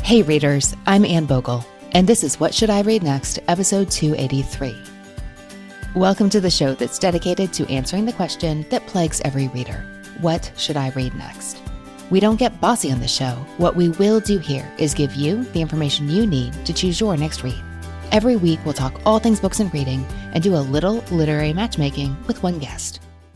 Hey readers, I'm Anne Bogle, and this is What Should I Read Next, episode 283. Welcome to the show that's dedicated to answering the question that plagues every reader. What should I read next? We don't get bossy on the show. What we will do here is give you the information you need to choose your next read. Every week, we'll talk all things books and reading and do a little literary matchmaking with one guest.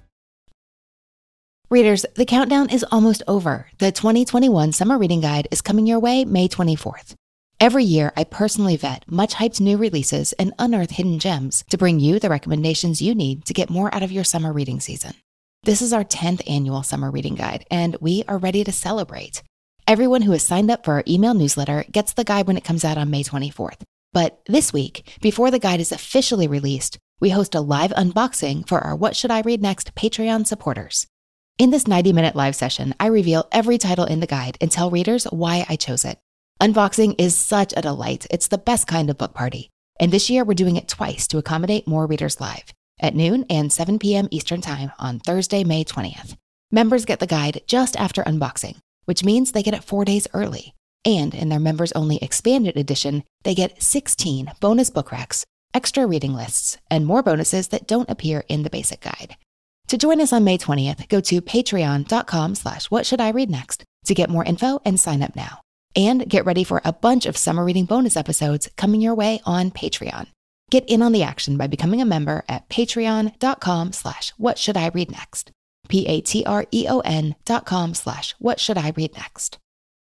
Readers, the countdown is almost over. The 2021 Summer Reading Guide is coming your way May 24th. Every year, I personally vet much-hyped new releases and unearth hidden gems to bring you the recommendations you need to get more out of your summer reading season. This is our 10th annual Summer Reading Guide, and we are ready to celebrate. Everyone who has signed up for our email newsletter gets the guide when it comes out on May 24th. But this week, before the guide is officially released, we host a live unboxing for our What Should I Read Next Patreon supporters. In this 90-minute live session, I reveal every title in the guide and tell readers why I chose it. Unboxing is such a delight. It's the best kind of book party. And this year, we're doing it twice to accommodate more readers live, at noon and 7 p.m. Eastern Time on Thursday, May 20th. Members get the guide just after unboxing, which means they get it 4 days early. And in their members-only expanded edition, they get 16 bonus book racks, extra reading lists, and more bonuses that don't appear in the basic guide. To join us on May 20th, go to patreon.com/whatshouldireadnext to get more info and sign up now. And get ready for a bunch of summer reading bonus episodes coming your way on Patreon. Get in on the action by becoming a member at patreon.com/whatshouldireadnext. patreon.com/whatshouldireadnext.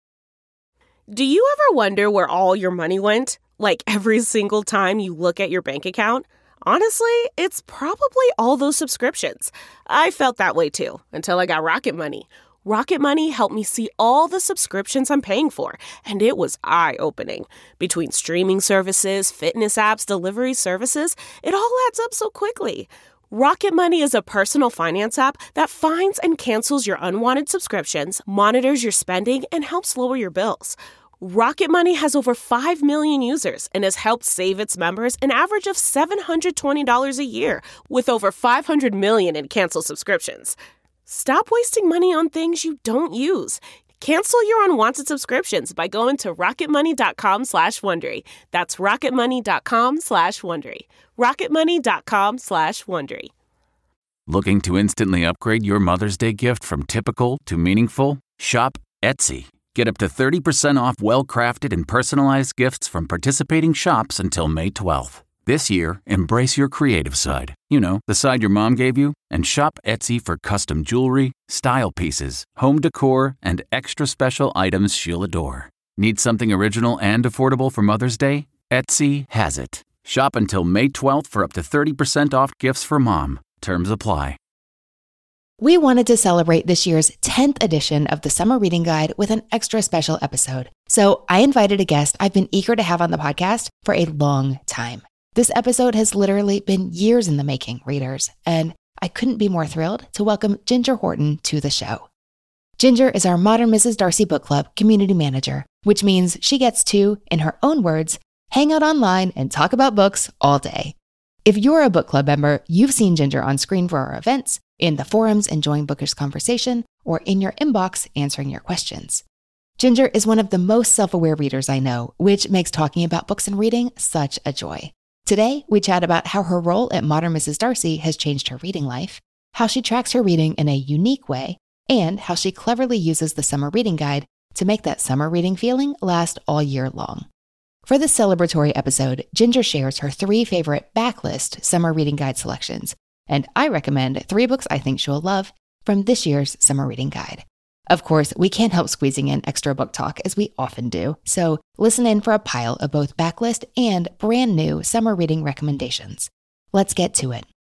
Do you ever wonder where all your money went? Like every single time you look at your bank account? Honestly, it's probably all those subscriptions. I felt that way too, until I got Rocket Money. Rocket Money helped me see all the subscriptions I'm paying for, and it was eye-opening. Between streaming services, fitness apps, delivery services, it all adds up so quickly. Rocket Money is a personal finance app that finds and cancels your unwanted subscriptions, monitors your spending, and helps lower your bills. Rocket Money has over 5 million users and has helped save its members an average of $720 a year, with over 500 million in canceled subscriptions. Stop wasting money on things you don't use. Cancel your unwanted subscriptions by going to rocketmoney.com/Wondery. That's rocketmoney.com/Wondery. rocketmoney.com/Wondery. Looking to instantly upgrade your Mother's Day gift from typical to meaningful? Shop Etsy. Get up to 30% off well-crafted and personalized gifts from participating shops until May 12th. This year, embrace your creative side. You know, the side your mom gave you. And shop Etsy for custom jewelry, style pieces, home decor, and extra special items she'll adore. Need something original and affordable for Mother's Day? Etsy has it. Shop until May 12th for up to 30% off gifts for mom. Terms apply. We wanted to celebrate this year's 10th edition of the Summer Reading Guide with an extra special episode. So I invited a guest I've been eager to have on the podcast for a long time. This episode has literally been years in the making, readers, and I couldn't be more thrilled to welcome Ginger Horton to the show. Ginger is our Modern Mrs. Darcy Book Club community manager, which means she gets to, in her own words, hang out online and talk about books all day. If you're a book club member, you've seen Ginger on screen for our events, in the forums enjoying bookish conversation, or in your inbox answering your questions. Ginger is one of the most self-aware readers I know, which makes talking about books and reading such a joy. Today, we chat about how her role at Modern Mrs. Darcy has changed her reading life, how she tracks her reading in a unique way, and how she cleverly uses the Summer Reading Guide to make that summer reading feeling last all year long. For this celebratory episode, Ginger shares her 3 favorite backlist Summer Reading Guide selections, and I recommend 3 books I think she'll love from this year's Summer Reading Guide. Of course, we can't help squeezing in extra book talk as we often do, so listen in for a pile of both backlist and brand new summer reading recommendations. Let's get to it.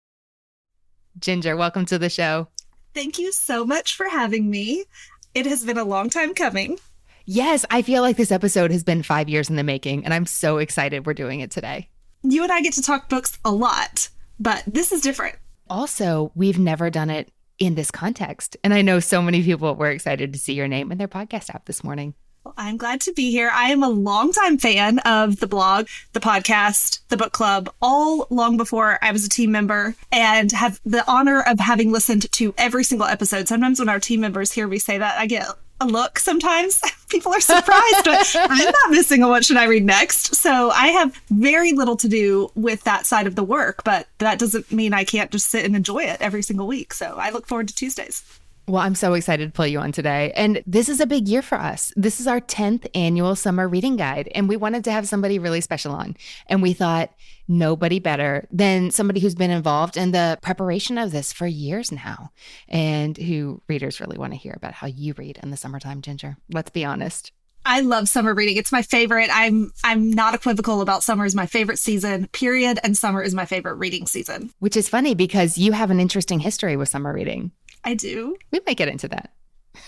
Ginger, welcome to the show. Thank you so much for having me. It has been a long time coming. Yes, I feel like this episode has been 5 years in the making, and I'm so excited we're doing it today. You and I get to talk books a lot, but this is different. Also, we've never done it in this context. And I know so many people were excited to see your name in their podcast app this morning. Well, I'm glad to be here. I am a longtime fan of the blog, the podcast, the book club, all long before I was a team member, and have the honor of having listened to every single episode. Sometimes when our team members hear me say that, I get a look sometimes. People are surprised, but I'm not missing a What Should I Read Next. So I have very little to do with that side of the work, but that doesn't mean I can't just sit and enjoy it every single week. So I look forward to Tuesdays. Well, I'm so excited to pull you on today. And this is a big year for us. This is our 10th annual summer reading guide. And we wanted to have somebody really special on. And we thought nobody better than somebody who's been involved in the preparation of this for years now. And who readers really want to hear about how you read in the summertime, Ginger. Let's be honest. I love summer reading. It's my favorite. I'm not equivocal about summer is my favorite season, period. And summer is my favorite reading season. Which is funny because you have an interesting history with summer reading. I do. We might get into that.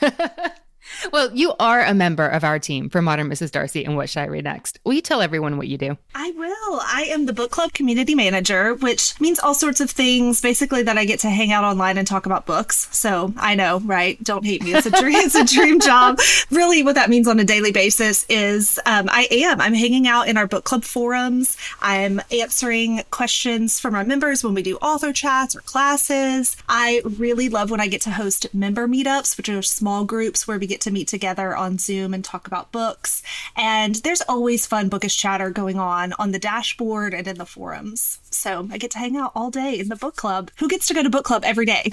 Well, you are a member of our team for Modern Mrs. Darcy and What Should I Read Next? Will you tell everyone what you do? I will. I am the book club community manager, which means all sorts of things, basically that I get to hang out online and talk about books. So I know, right? Don't hate me. It's a dream, it's a dream job. Really what that means on a daily basis is I'm hanging out in our book club forums. I'm answering questions from our members when we do author chats or classes. I really love when I get to host member meetups, which are small groups where we get to meet together on Zoom and talk about books. And there's always fun bookish chatter going on the dashboard and in the forums. So I get to hang out all day in the book club. Who gets to go to book club every day?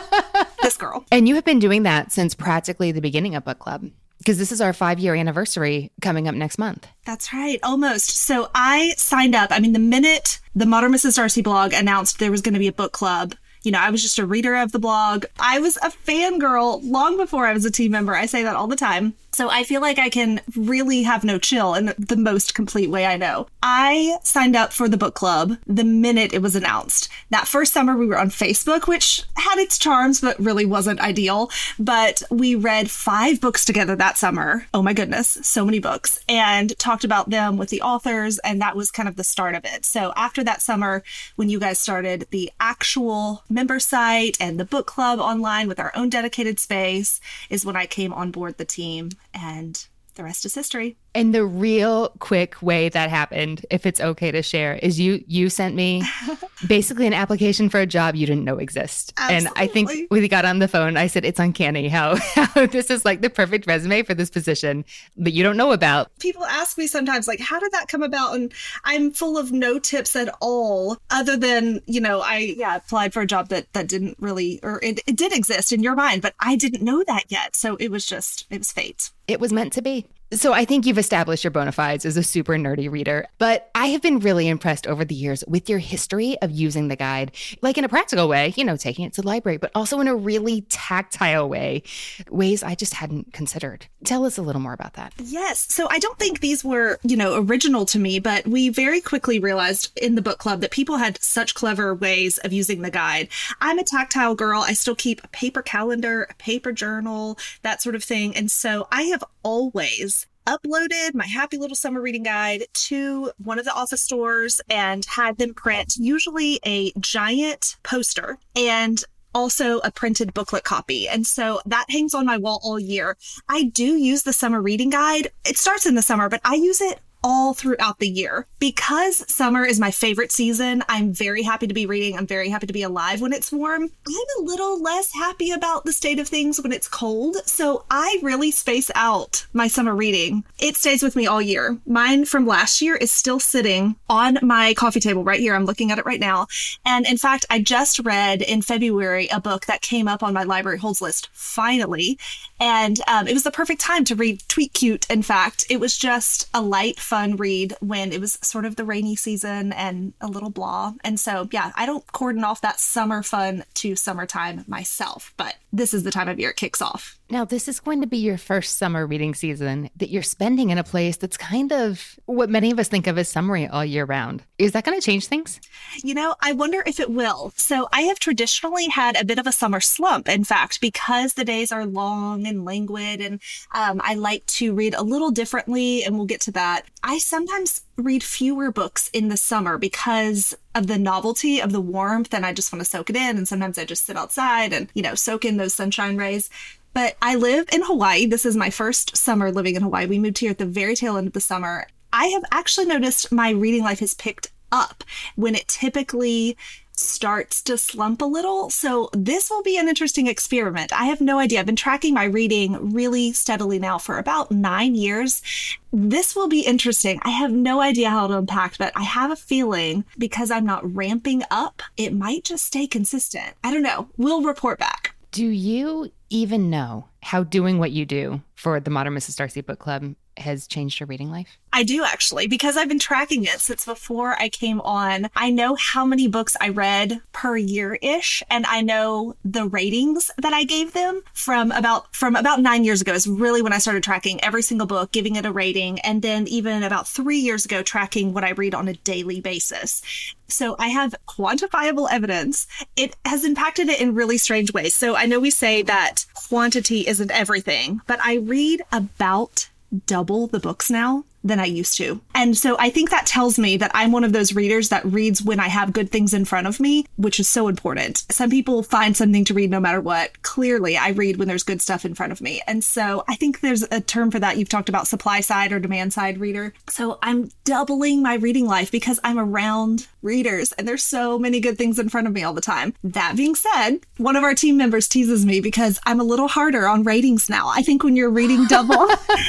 This girl. And you have been doing that since practically the beginning of book club. Because this is our 5-year anniversary coming up next month. That's right. Almost. So I signed up. I mean, the minute the Modern Mrs. Darcy blog announced there was going to be a book club, you know, I was just a reader of the blog. I was a fangirl long before I was a team member. I say that all the time. So I feel like I can really have no chill in the most complete way I know. I signed up for the book club the minute it was announced. That first summer we were on Facebook, which had its charms, but really wasn't ideal. But we read 5 books together that summer. Oh my goodness, so many books. And talked about them with the authors. And that was kind of the start of it. So after that summer, when you guys started the actual member site and the book club online with our own dedicated space, is when I came on board the team. And the rest is history. And the real quick way that happened, if it's okay to share, is you sent me basically an application for a job you didn't know exist. Absolutely. And I think we got on the phone. I said, it's uncanny how this is like the perfect resume for this position that you don't know about. People ask me sometimes, like, how did that come about? And I'm full of no tips at all, other than, you know, I applied for a job that didn't really, or it did exist in your mind, but I didn't know that yet. So it was fate. It was meant to be. So I think you've established your bona fides as a super nerdy reader, but I have been really impressed over the years with your history of using the guide, like in a practical way, you know, taking it to the library, but also in a really tactile way, ways I just hadn't considered. Tell us a little more about that. Yes. So I don't think these were, you know, original to me, but we very quickly realized in the book club that people had such clever ways of using the guide. I'm a tactile girl. I still keep a paper calendar, a paper journal, that sort of thing. And so I have always uploaded my happy little summer reading guide to one of the office stores and had them print usually a giant poster and also a printed booklet copy. And so that hangs on my wall all year. I do use the summer reading guide. It starts in the summer, but I use it all throughout the year. Because summer is my favorite season, I'm very happy to be reading. I'm very happy to be alive when it's warm. I'm a little less happy about the state of things when it's cold. So I really space out my summer reading. It stays with me all year. Mine from last year is still sitting on my coffee table right here. I'm looking at it right now. And in fact, I just read in February a book that came up on my library holds list, finally. And it was the perfect time to read Tweet Cute. In fact, it was just a light, fun read when it was sort of the rainy season and a little blah. And so, yeah, I don't cordon off that summer fun to summertime myself, but this is the time of year it kicks off. Now, this is going to be your first summer reading season that you're spending in a place that's kind of what many of us think of as summery all year round. Is that going to change things? You know, I wonder if it will. So I have traditionally had a bit of a summer slump, in fact, because the days are long and languid and I like to read a little differently, and we'll get to that. I sometimes read fewer books in the summer because of the novelty of the warmth, and I just want to soak it in. And sometimes I just sit outside and, you know, soak in those sunshine rays. But I live in Hawaii. This is my first summer living in Hawaii. We moved here at the very tail end of the summer. I have actually noticed my reading life has picked up when it typically starts to slump a little. So this will be an interesting experiment. I have no idea. I've been tracking my reading really steadily now for about 9 years. This will be interesting. I have no idea how to unpack, but I have a feeling because I'm not ramping up, it might just stay consistent. I don't know. We'll report back. Do you even know how doing what you do for the Modern Mrs. Darcy Book Club has changed your reading life? I do, actually, because I've been tracking it since before I came on. I know how many books I read per year-ish, and I know the ratings that I gave them from about 9 years ago is really when I started tracking every single book, giving it a rating, and then even about 3 years ago, tracking what I read on a daily basis. So I have quantifiable evidence. It has impacted it in really strange ways. So I know we say that quantity isn't everything, but I read about double the books now than I used to. And so I think that tells me that I'm one of those readers that reads when I have good things in front of me, which is so important. Some people find something to read no matter what. Clearly, I read when there's good stuff in front of me. And so I think there's a term for that. You've talked about supply side or demand side reader. So I'm doubling my reading life because I'm around readers and there's so many good things in front of me all the time. That being said, one of our team members teases me because I'm a little harder on ratings now. I think when you're reading double,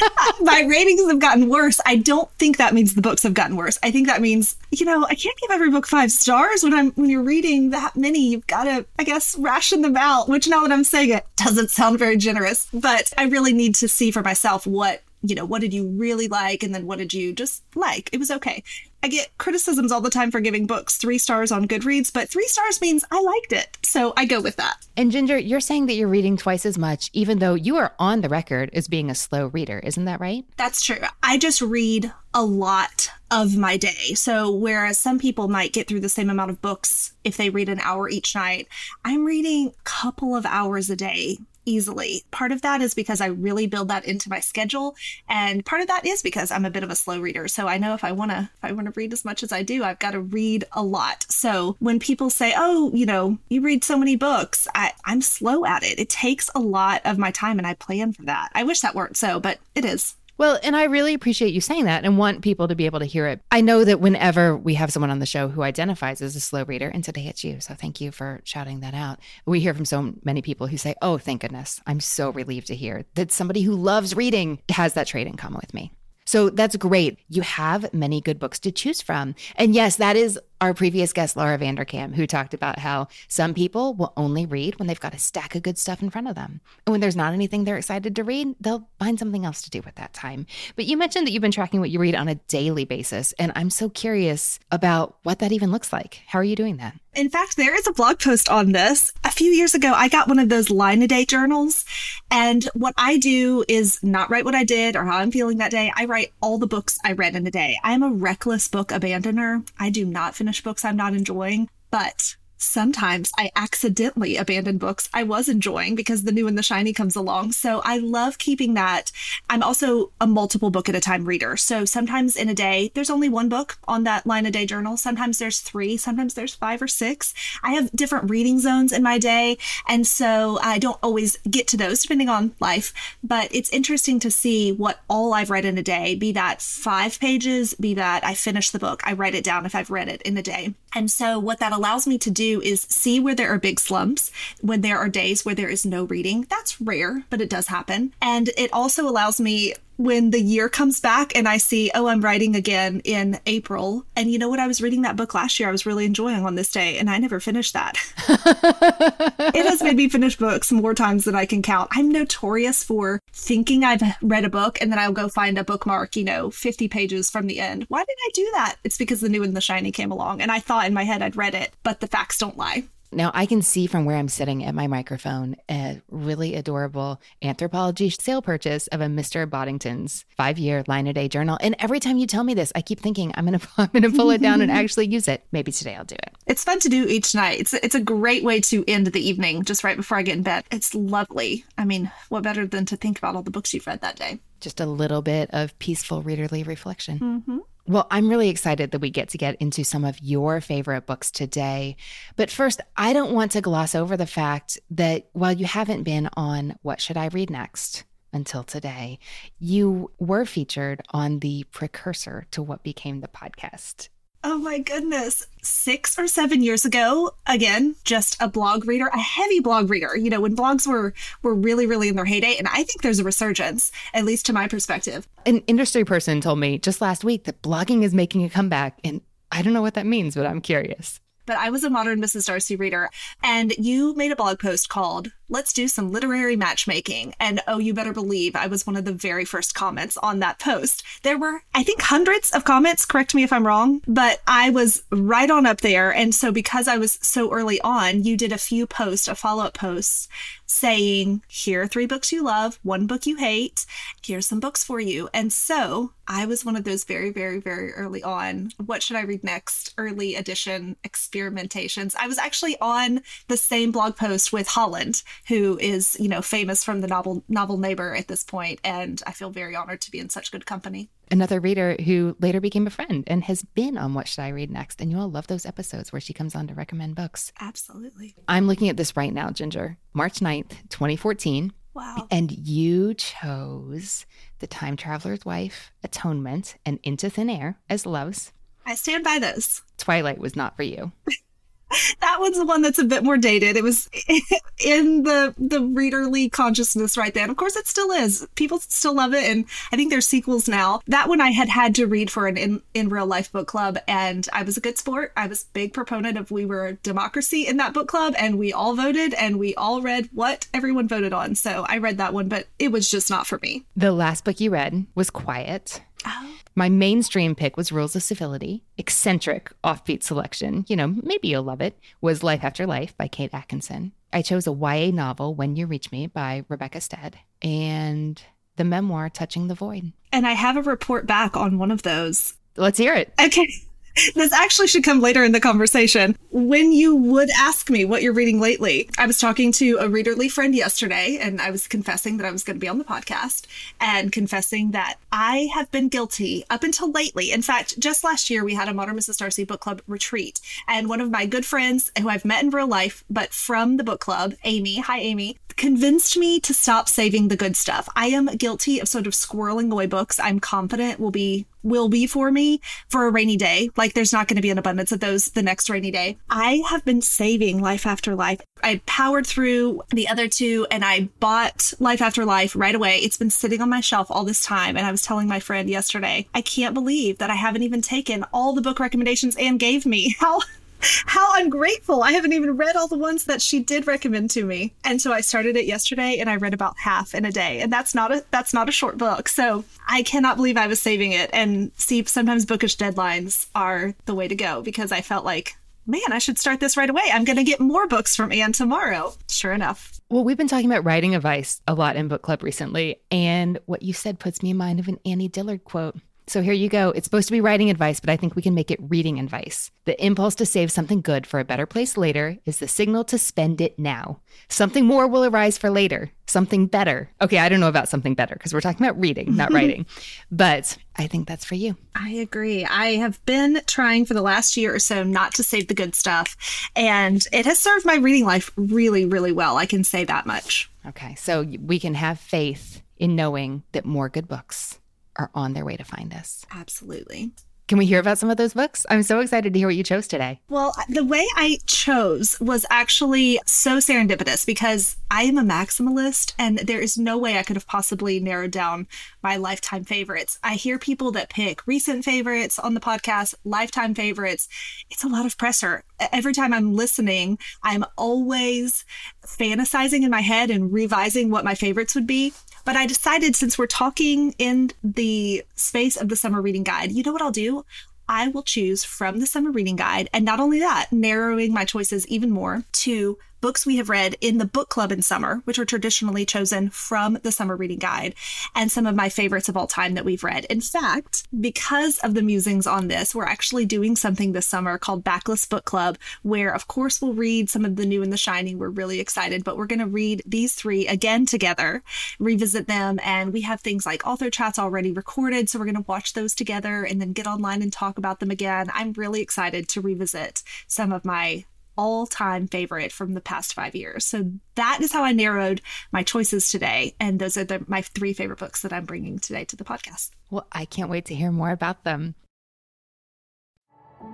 my ratings have gotten worse. I don't think that means the books have gotten worse. I think that means, I can't give every book 5 stars when you're reading that many. You've got to, I guess, ration them out, which now that I'm saying it doesn't sound very generous, but I really need to see for myself what did you really like? And then what did you just like? It was okay. I get criticisms all the time for giving books 3 stars on Goodreads, but 3 stars means I liked it. So I go with that. And Ginger, you're saying that you're reading twice as much, even though you are on the record as being a slow reader. Isn't that right? That's true. I just read a lot of my day. So whereas some people might get through the same amount of books if they read an hour each night, I'm reading a couple of hours a day easily. Part of that is because I really build that into my schedule. And part of that is because I'm a bit of a slow reader. So I know if I want to read as much as I do, I've got to read a lot. So when people say, oh, you read so many books, I'm slow at it. It takes a lot of my time and I plan for that. I wish that weren't so, but it is. Well, and I really appreciate you saying that and want people to be able to hear it. I know that whenever we have someone on the show who identifies as a slow reader, and today it's you, so thank you for shouting that out. We hear from so many people who say, oh, thank goodness, I'm so relieved to hear that somebody who loves reading has that trait in common with me. So that's great. You have many good books to choose from. And yes, that is our previous guest, Laura Vanderkam, who talked about how some people will only read when they've got a stack of good stuff in front of them. And when there's not anything they're excited to read, they'll find something else to do with that time. But you mentioned that you've been tracking what you read on a daily basis. And I'm so curious about what that even looks like. How are you doing that? In fact, there is a blog post on this. A few years ago, I got one of those line-a-day journals. And what I do is not write what I did or how I'm feeling that day. I write all the books I read in a day. I'm a reckless book abandoner. I do not finish books I'm not enjoying, but sometimes I accidentally abandon books I was enjoying because the new and the shiny comes along. So I love keeping that. I'm also a multiple book at a time reader. So sometimes in a day, there's only one book on that line a day journal. Sometimes there's 3, sometimes there's 5 or 6. I have different reading zones in my day. And so I don't always get to those depending on life, but it's interesting to see what all I've read in a day, be that 5 pages, be that I finish the book, I write it down if I've read it in a day. And so what that allows me to do is see where there are big slumps, when there are days where there is no reading. That's rare, but it does happen. And it also allows me, when the year comes back and I see, oh, I'm writing again in April. And you know what? I was reading that book last year I was really enjoying on this day, and I never finished that. It has made me finish books more times than I can count. I'm notorious for thinking I've read a book and then I'll go find a bookmark, 50 pages from the end. Why did I do that? It's because the new and the shiny came along and I thought in my head I'd read it, but the facts don't lie. Now, I can see from where I'm sitting at my microphone a really adorable Anthropologie sale purchase of a Mr. Boddington's 5-year line-a-day journal. And every time you tell me this, I keep thinking I'm going to pull it down and actually use it. Maybe today I'll do it. It's fun to do each night. It's a great way to end the evening just right before I get in bed. It's lovely. I mean, what better than to think about all the books you've read that day? Just a little bit of peaceful readerly reflection. Mm-hmm. Well, I'm really excited that we get to get into some of your favorite books today. But first, I don't want to gloss over the fact that while you haven't been on What Should I Read Next until today, you were featured on the precursor to what became the podcast. Oh my goodness. 6 or 7 years ago, again, just a blog reader, a heavy blog reader, you know, when blogs were really, really in their heyday. And I think there's a resurgence, at least to my perspective. An industry person told me just last week that blogging is making a comeback. And I don't know what that means, but I'm curious. But I was a Modern Mrs. Darcy reader, and you made a blog post called "Let's Do Some Literary Matchmaking." And oh, you better believe I was one of the very first comments on that post. There were, I think, hundreds of comments, correct me if I'm wrong, but I was right on up there. And so because I was so early on, you did a few posts, a follow-up posts saying, here are 3 books you love, 1 book you hate, here's some books for you. And so I was one of those very, very, very early on, what should I read next? Early edition experimentations. I was actually on the same blog post with Holland, who is, you know, famous from the novel Neighbor at this point, and I feel very honored to be in such good company. Another reader who later became a friend and has been on What Should I Read Next? And you all love those episodes where she comes on to recommend books. Absolutely. I'm looking at this right now, Ginger. March 9th, 2014. Wow. And you chose The Time Traveler's Wife, Atonement, and Into Thin Air as loves. I stand by those. Twilight was not for you. That one's the one that's a bit more dated. It was in the readerly consciousness right then. Of course, it still is. People still love it. And I think there's sequels now. That one I had to read for an in real life book club. And I was a good sport. I was a big proponent of we were a democracy in that book club. And we all voted and we all read what everyone voted on. So I read that one, but it was just not for me. The last book you read was Quiet. Oh. My mainstream pick was Rules of Civility. Eccentric offbeat selection, you know, maybe you'll love it, was Life After Life by Kate Atkinson. I chose a YA novel, When You Reach Me by Rebecca Stead, and the memoir Touching the Void. And I have a report back on one of those. Let's hear it. Okay. This actually should come later in the conversation. When you would ask me what you're reading lately, I was talking to a readerly friend yesterday, and I was confessing that I was going to be on the podcast and confessing that I have been guilty up until lately. In fact, just last year, we had a Modern Mrs. Darcy book club retreat, and one of my good friends who I've met in real life, but from the book club, Amy, hi Amy, convinced me to stop saving the good stuff. I am guilty of sort of squirreling away books I'm confident will be for me for a rainy day. Like there's not going to be an abundance of those the next rainy day. I have been saving Life After Life. I powered through the other 2 and I bought Life After Life right away. It's been sitting on my shelf all this time. And I was telling my friend yesterday, I can't believe that I haven't even taken all the book recommendations Anne gave me. How ungrateful. I haven't even read all the ones that she did recommend to me. And so I started it yesterday and I read about half in a day. And that's not a short book. So I cannot believe I was saving it. And see, sometimes bookish deadlines are the way to go because I felt like, man, I should start this right away. I'm going to get more books from Anne tomorrow. Sure enough. Well, we've been talking about writing advice a lot in book club recently. And what you said puts me in mind of an Annie Dillard quote. So here you go. It's supposed to be writing advice, but I think we can make it reading advice. The impulse to save something good for a better place later is the signal to spend it now. Something more will arise for later. Something better. Okay, I don't know about something better because we're talking about reading, not writing. But I think that's for you. I agree. I have been trying for the last year or so not to save the good stuff. And it has served my reading life really, really well. I can say that much. Okay, so we can have faith in knowing that more good books are on their way to find us. Absolutely. Can we hear about some of those books? I'm so excited to hear what you chose today. Well, the way I chose was actually so serendipitous because I am a maximalist and there is no way I could have possibly narrowed down my lifetime favorites. I hear people that pick recent favorites on the podcast, lifetime favorites. It's a lot of pressure. Every time I'm listening, I'm always fantasizing in my head and revising what my favorites would be. But I decided since we're talking in the space of the summer reading guide, you know what I'll do? I will choose from the summer reading guide. And not only that, narrowing my choices even more to books we have read in the book club in summer, which are traditionally chosen from the summer reading guide, and some of my favorites of all time that we've read. In fact, because of the musings on this, we're actually doing something this summer called Backlist Book Club, where of course we'll read some of the new and the shining. We're really excited, but we're going to read these 3 again together, revisit them. And we have things like author chats already recorded. So we're going to watch those together and then get online and talk about them again. I'm really excited to revisit some of my all-time favorite from the past 5 years. So that is how I narrowed my choices today. And those are my 3 favorite books that I'm bringing today to the podcast. Well, I can't wait to hear more about them.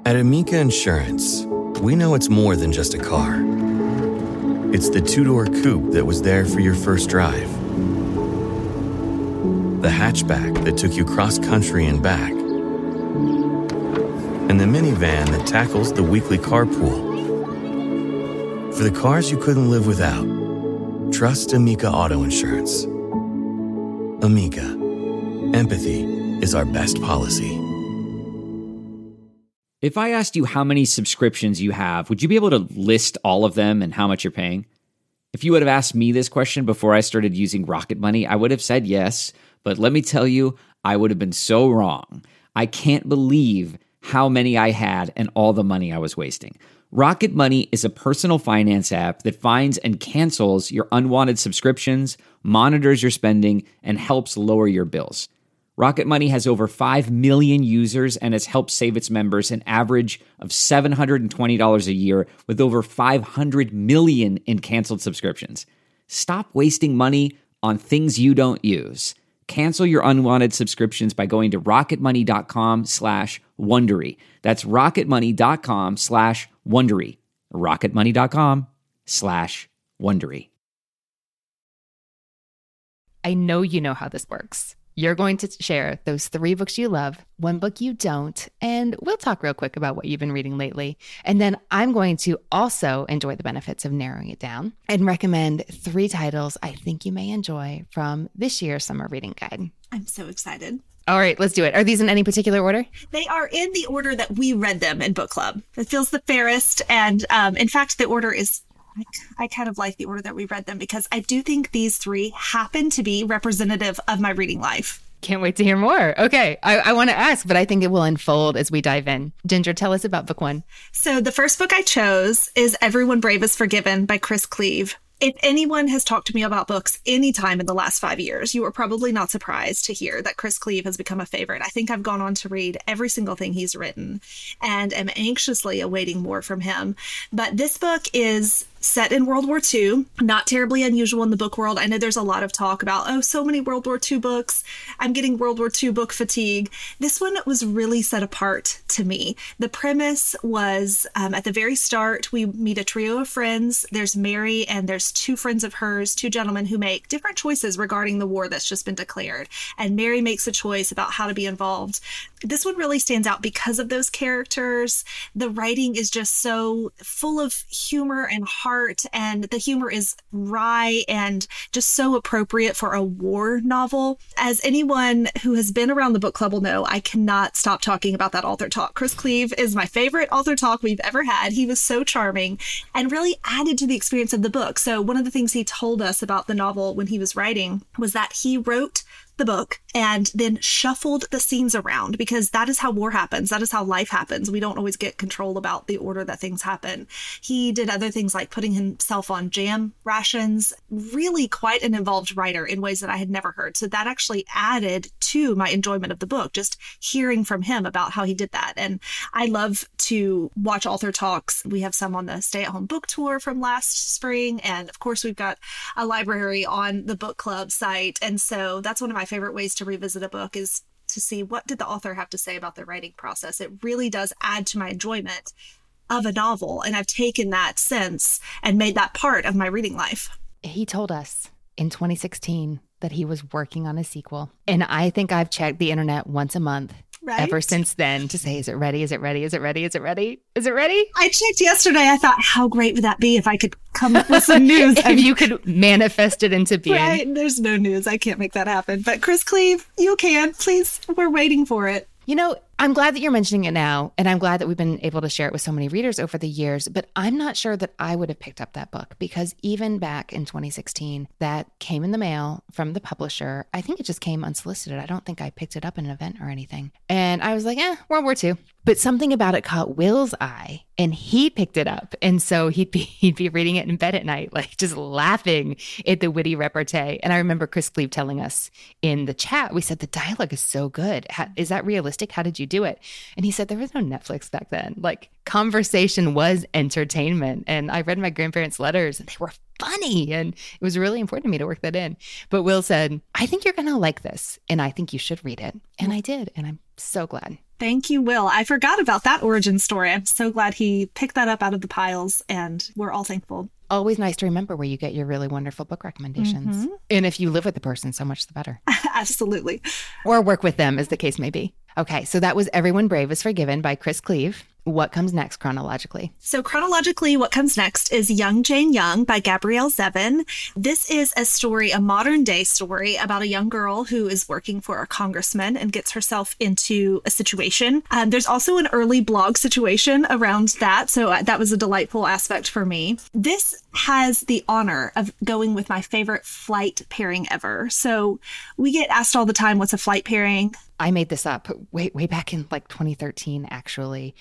At Amica Insurance, we know it's more than just a car. It's the two-door coupe that was there for your first drive, the hatchback that took you cross-country and back, and the minivan that tackles the weekly carpool. For the cars you couldn't live without, trust Amica Auto Insurance. Amica. Empathy is our best policy. If I asked you how many subscriptions you have, would you be able to list all of them and how much you're paying? If you would have asked me this question before I started using Rocket Money, I would have said yes, but let me tell you, I would have been so wrong. I can't believe how many I had and all the money I was wasting. Rocket Money is a personal finance app that finds and cancels your unwanted subscriptions, monitors your spending, and helps lower your bills. Rocket Money has over 5 million users and has helped save its members an average of $720 a year with over 500 million in canceled subscriptions. Stop wasting money on things you don't use. Cancel your unwanted subscriptions by going to rocketmoney.com/Wondery. That's rocketmoney.com/Wondery. rocketmoney.com/Wondery. I know you know how this works. You're going to share those 3 books you love, 1 book you don't, and we'll talk real quick about what you've been reading lately. And then I'm going to also enjoy the benefits of narrowing it down and recommend 3 titles I think you may enjoy from this year's summer reading guide. I'm so excited. All right, let's do it. Are these in any particular order? They are in the order that we read them in book club. It feels the fairest. And in fact, the order is... I kind of like the order that we read them because I do think these 3 happen to be representative of my reading life. Can't wait to hear more. Okay, I want to ask, but I think it will unfold as we dive in. Ginger, tell us about book 1. So the first book I chose is Everyone Brave is Forgiven by Chris Cleave. If anyone has talked to me about books anytime in the last 5 years, you are probably not surprised to hear that Chris Cleave has become a favorite. I think I've gone on to read every single thing he's written and am anxiously awaiting more from him. But this book is set in World War II, not terribly unusual in the book world. I know there's a lot of talk about, so many World War II books. I'm getting World War II book fatigue. This one was really set apart to me. The premise was at the very start, we meet a trio of friends. There's Mary and there's 2 friends of hers, 2 gentlemen who make different choices regarding the war that's just been declared. And Mary makes a choice about how to be involved. This one really stands out because of those characters. The writing is just so full of humor and heart, and the humor is wry and just so appropriate for a war novel. As anyone who has been around the book club will know, I cannot stop talking about that author talk. Chris Cleave is my favorite author talk we've ever had. He was so charming and really added to the experience of the book. So one of the things he told us about the novel when he was writing was that he wrote the book and then shuffled the scenes around, because that is how war happens. That is how life happens. We don't always get control about the order that things happen. He did other things like putting himself on jam rations. Really quite an involved writer in ways that I had never heard. So that actually added to my enjoyment of the book, just hearing from him about how he did that. And I love to watch author talks. We have some on the stay-at-home book tour from last spring. And of course, we've got a library on the book club site. And so that's one of my favorite ways to revisit a book, is to see what did the author have to say about the writing process. It really does add to my enjoyment of a novel. And I've taken that sense and made that part of my reading life. He told us in 2016 that he was working on a sequel. And I think I've checked the internet once a month. Right? Ever since then to say, is it ready? Is it ready? Is it ready? Is it ready? Is it ready? I checked yesterday. I thought, how great would that be if I could come up with some news? If you could manifest it into being. Right. There's no news. I can't make that happen. But Chris Cleave, you can. Please. We're waiting for it. You know, I'm glad that you're mentioning it now, and I'm glad that we've been able to share it with so many readers over the years, but I'm not sure that I would have picked up that book, because even back in 2016, that came in the mail from the publisher. I think it just came unsolicited. I don't think I picked it up in an event or anything. And I was like, World War II. But something about it caught Will's eye, and he picked it up. And so he'd be reading it in bed at night, like just laughing at the witty repartee. And I remember Chris Cleave telling us in the chat, we said, the dialogue is so good. Is that realistic? How did you do it? And he said, there was no Netflix back then. Like, conversation was entertainment. And I read my grandparents' letters and they were funny. And it was really important to me to work that in. But Will said, I think you're going to like this. And I think you should read it. And I did. And I'm so glad. Thank you, Will. I forgot about that origin story. I'm so glad he picked that up out of the piles, and we're all thankful. Always nice to remember where you get your really wonderful book recommendations. And if you live with the person, so much the better. Absolutely. Or work with them, as the case may be. Okay, so that was Everyone Brave is Forgiven by Chris Cleave. What comes next chronologically? So chronologically, what comes next is Young Jane Young by Gabrielle Zevin. This is a story, a modern day story about a young girl who is working for a congressman and gets herself into a situation. There's also an early blog situation around that. So that was a delightful aspect for me. This has the honor of going with my favorite flight pairing ever. So we get asked all the time, what's a flight pairing? I made this up way back in like 2013, actually.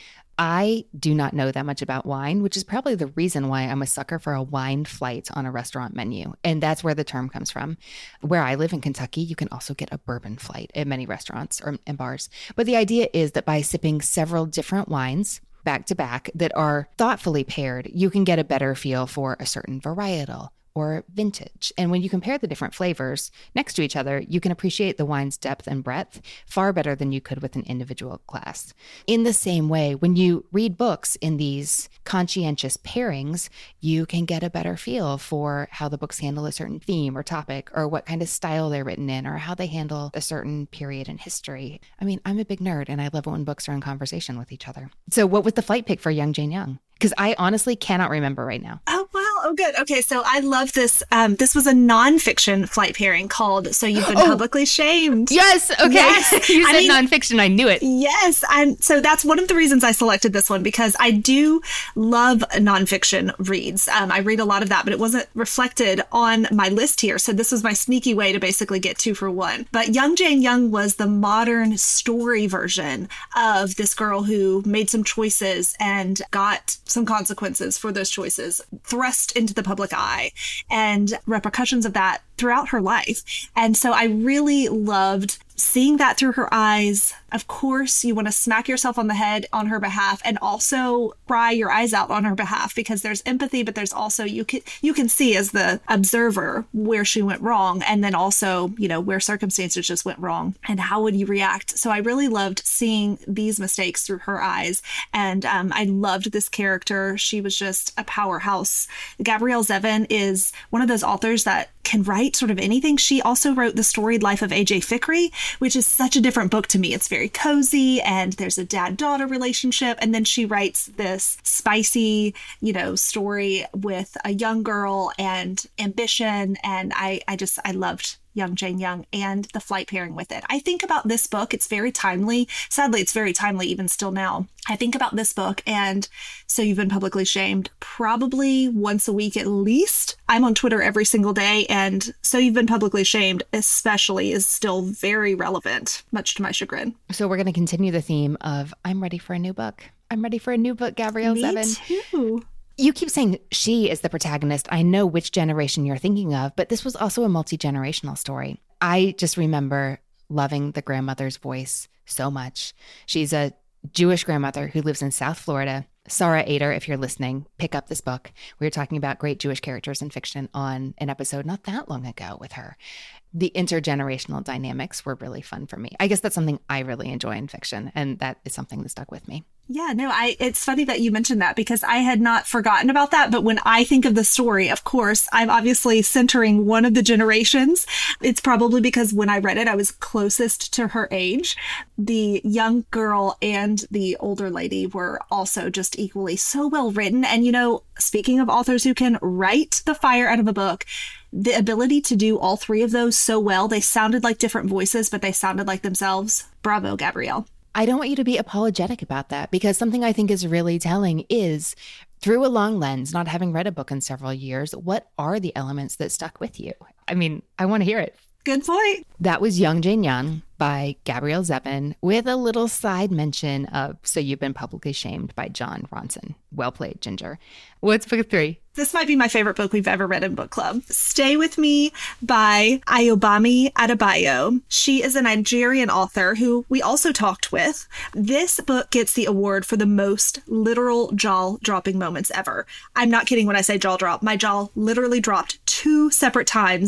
I do not know that much about wine, which is probably the reason why I'm a sucker for a wine flight on a restaurant menu. And that's where the term comes from. Where I live in Kentucky, you can also get a bourbon flight at many restaurants and bars. But the idea is that by sipping several different wines back to back that are thoughtfully paired, you can get a better feel for a certain varietal or vintage. And when you compare the different flavors next to each other, you can appreciate the wine's depth and breadth far better than you could with an individual glass. In the same way, when you read books in these conscientious pairings, you can get a better feel for how the books handle a certain theme or topic, or what kind of style they're written in, or how they handle a certain period in history. I mean, I'm a big nerd and I love it when books are in conversation with each other. So what was the flight pick for Young Jane Young? Because I honestly cannot remember right now. Oh, wow. Oh, good. Okay, so I love this. This was a nonfiction flight pairing called So You've Been Publicly Shamed. Yes. Okay. Yes. You said nonfiction. I knew it. Yes. And so that's one of the reasons I selected this one, because I do love nonfiction reads. I read a lot of that, but it wasn't reflected on my list here. So this was my sneaky way to basically get 2 for 1. But Young Jane Young was the modern story version of this girl who made some choices and got some consequences for those choices thrust into the public eye, and repercussions of that throughout her life. And so I really loved seeing that through her eyes. Of course, you want to smack yourself on the head on her behalf, and also cry your eyes out on her behalf, because there's empathy, but there's also, you can see as the observer where she went wrong, and then also, you know, where circumstances just went wrong and how would you react. So I really loved seeing these mistakes through her eyes. And I loved this character. She was just a powerhouse. Gabrielle Zevin is one of those authors that can write sort of anything. She also wrote The Storied Life of A.J. Fikry, which is such a different book to me. It's very cozy, and there's a dad-daughter relationship. And then she writes this spicy, you know, story with a young girl and ambition. And I loved Young Jane Young and the flight pairing with it. I think about this book. It's very timely. Sadly, it's very timely even still now. I think about this book and So You've Been Publicly Shamed probably once a week at least. I'm on Twitter every single day, and So You've Been Publicly Shamed especially is still very relevant, much to my chagrin. So we're going to continue the theme of I'm ready for a new book. I'm ready for a new book, Gabrielle Zevin. Me too. You keep saying she is the protagonist. I know which generation you're thinking of, but this was also a multi-generational story. I just remember loving the grandmother's voice so much. She's a Jewish grandmother who lives in South Florida. Sarah Ader, if you're listening, pick up this book. We were talking about great Jewish characters in fiction on an episode not that long ago with her. The intergenerational dynamics were really fun for me. I guess that's something I really enjoy in fiction, and that is something that stuck with me. Yeah, no, it's funny that you mentioned that, because I had not forgotten about that. But when I think of the story, of course, I'm obviously centering one of the generations. It's probably because when I read it, I was closest to her age. The young girl and the older lady were also just equally so well written. And, you know, speaking of authors who can write the fire out of a book, the ability to do all 3 of those so well, they sounded like different voices, but they sounded like themselves. Bravo, Gabrielle. I don't want you to be apologetic about that, because something I think is really telling is, through a long lens, not having read a book in several years, what are the elements that stuck with you? I mean, I want to hear it. Good point. That was Young Jane Young by Gabrielle Zevin, with a little side mention of So You've Been Publicly Shamed by Jon Ronson. Well played, Ginger. What's book 3? This might be my favorite book we've ever read in book club. Stay With Me by Ayobami Adebayo. She is a Nigerian author who we also talked with. This book gets the award for the most literal jaw-dropping moments ever. I'm not kidding when I say jaw drop. My jaw literally dropped 2 separate times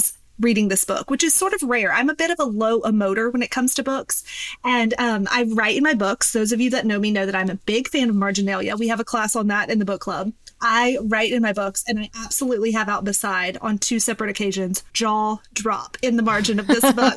reading this book, which is sort of rare. I'm a bit of a low emoter when it comes to books. And I write in my books. Those of you that know me know that I'm a big fan of marginalia. We have a class on that in the book club. I write in my books, and I absolutely have out beside on 2 separate occasions, jaw drop in the margin of this book.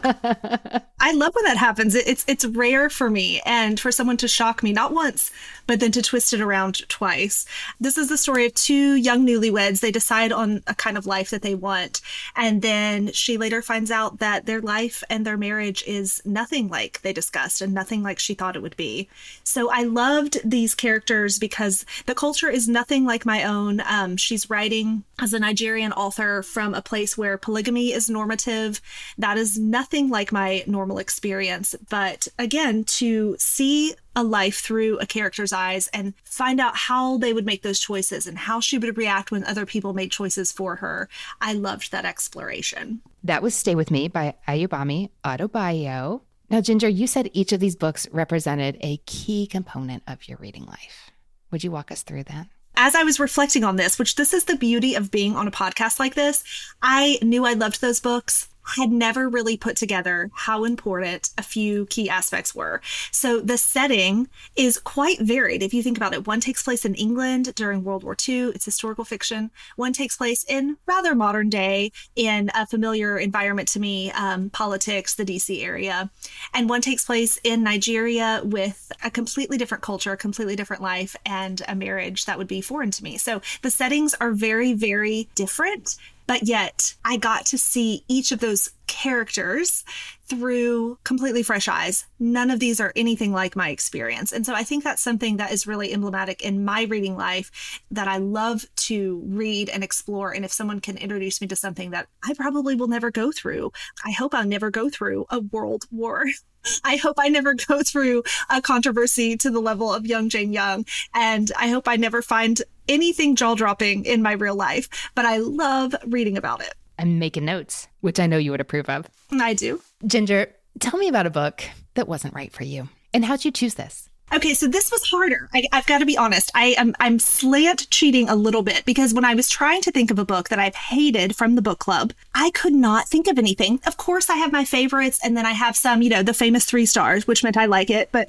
I love when that happens. It's rare for me and for someone to shock me, not once, but then to twist it around twice. This is the story of 2 young newlyweds. They decide on a kind of life that they want. And then she later finds out that their life and their marriage is nothing like they discussed and nothing like she thought it would be. So I loved these characters because the culture is nothing like my own. She's writing as a Nigerian author from a place where polygamy is normative. That is nothing like my normal experience. But again, to see a life through a character's eyes and find out how they would make those choices and how she would react when other people made choices for her, I loved that exploration. That was Stay With Me by Ayobami Adebayo. Now, Ginger, you said each of these books represented a key component of your reading life. Would you walk us through that? As I was reflecting on this, which this is the beauty of being on a podcast like this, I knew I loved those books. Had never really put together how important a few key aspects were. So the setting is quite varied. If you think about it, one takes place in England during World War II. It's historical fiction. One takes place in rather modern day in a familiar environment to me, politics, the DC area. And one takes place in Nigeria with a completely different culture, a completely different life, and a marriage that would be foreign to me. So the settings are very, very different. But yet I got to see each of those characters through completely fresh eyes. None of these are anything like my experience. And so I think that's something that is really emblematic in my reading life that I love to read and explore. And if someone can introduce me to something that I probably will never go through, I hope I'll never go through a world war. I hope I never go through a controversy to the level of young Jane Young. And I hope I never find anything jaw-dropping in my real life. But I love reading about it. I'm making notes, which I know you would approve of. I do. Ginger, tell me about a book that wasn't right for you. And how'd you choose this? Okay, so this was harder. I've got to be honest. I'm slant cheating a little bit because when I was trying to think of a book that I've hated from the book club, I could not think of anything. Of course, I have my favorites, and then I have some, the famous 3 stars, which meant I like it, but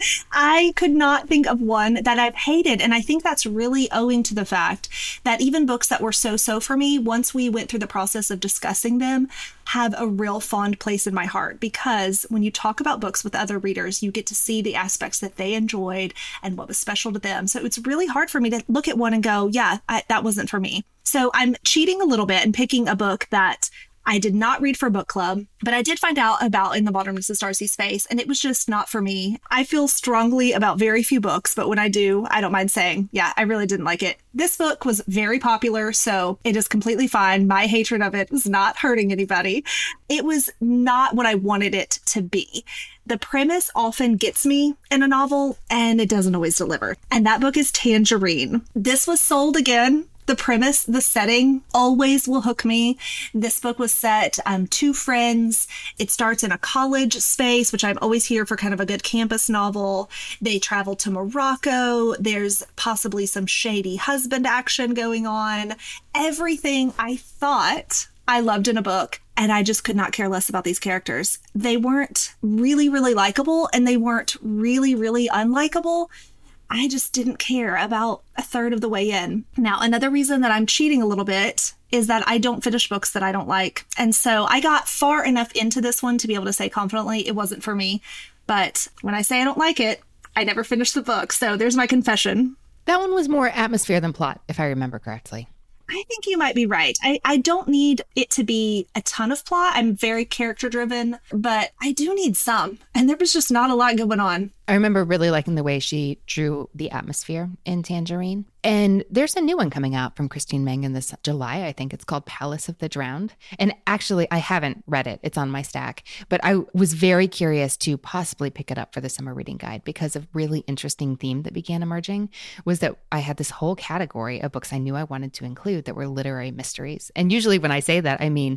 I could not think of one that I've hated. And I think that's really owing to the fact that even books that were so for me, once we went through the process of discussing them, have a real fond place in my heart. Because when you talk about books with other readers, you get to see the aspects that they enjoyed and what was special to them. So it's really hard for me to look at one and go, yeah, that wasn't for me. So I'm cheating a little bit and picking a book that I did not read for book club, but I did find out about In the Bottom of Mrs. Darcy Space, and it was just not for me. I feel strongly about very few books, but when I do, I don't mind saying, yeah, I really didn't like it. This book was very popular, so it is completely fine. My hatred of it is not hurting anybody. It was not what I wanted it to be. The premise often gets me in a novel, and it doesn't always deliver. And that book is Tangerine. This was sold again. The premise, the setting always will hook me. This book was set 2 friends. It starts in a college space, which I'm always here for kind of a good campus novel. They travel to Morocco. There's possibly some shady husband action going on. Everything I thought I loved in a book, and I just could not care less about these characters. They weren't really, really likable, and they weren't really, really unlikable. I just didn't care about a third of the way in. Now, another reason that I'm cheating a little bit is that I don't finish books that I don't like. And so I got far enough into this one to be able to say confidently it wasn't for me. But when I say I don't like it, I never finished the book. So there's my confession. That one was more atmosphere than plot, if I remember correctly. I think you might be right. I don't need it to be a ton of plot. I'm very character driven, but I do need some. And there was just not a lot going on. I remember really liking the way she drew the atmosphere in Tangerine. And there's a new one coming out from Christine Mangan this July. I think it's called Palace of the Drowned. And actually, I haven't read it. It's on my stack. But I was very curious to possibly pick it up for the summer reading guide because a really interesting theme that began emerging was that I had this whole category of books I knew I wanted to include that were literary mysteries. And usually when I say that, I mean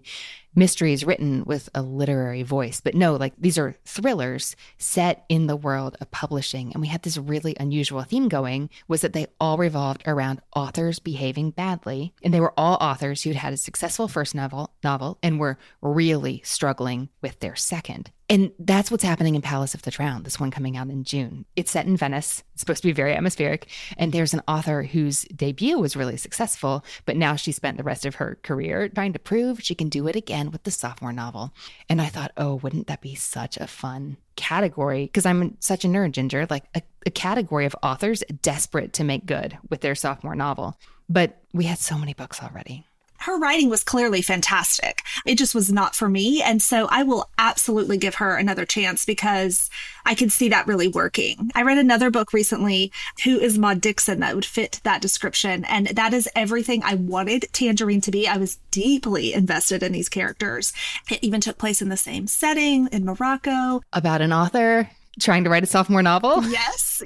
mysteries written with a literary voice. But no, like these are thrillers set in the world of publishing. And we had this really unusual theme going, was that they all revolved around authors behaving badly. And they were all authors who'd had a successful first novel and were really struggling with their second. And that's what's happening in Palace of the Drowned, this one coming out in June. It's set in Venice. It's supposed to be very atmospheric. And there's an author whose debut was really successful, but now she spent the rest of her career trying to prove she can do it again with the sophomore novel. And I thought, oh, wouldn't that be such a fun category? Because I'm such a nerd, Ginger, like a category of authors desperate to make good with their sophomore novel. But we had so many books already. Her writing was clearly fantastic. It just was not for me. And so I will absolutely give her another chance because I can see that really working. I read another book recently, Who is Maud Dixon, that would fit that description. And that is everything I wanted Tangerine to be. I was deeply invested in these characters. It even took place in the same setting in Morocco. About an author trying to write a sophomore novel? Yes,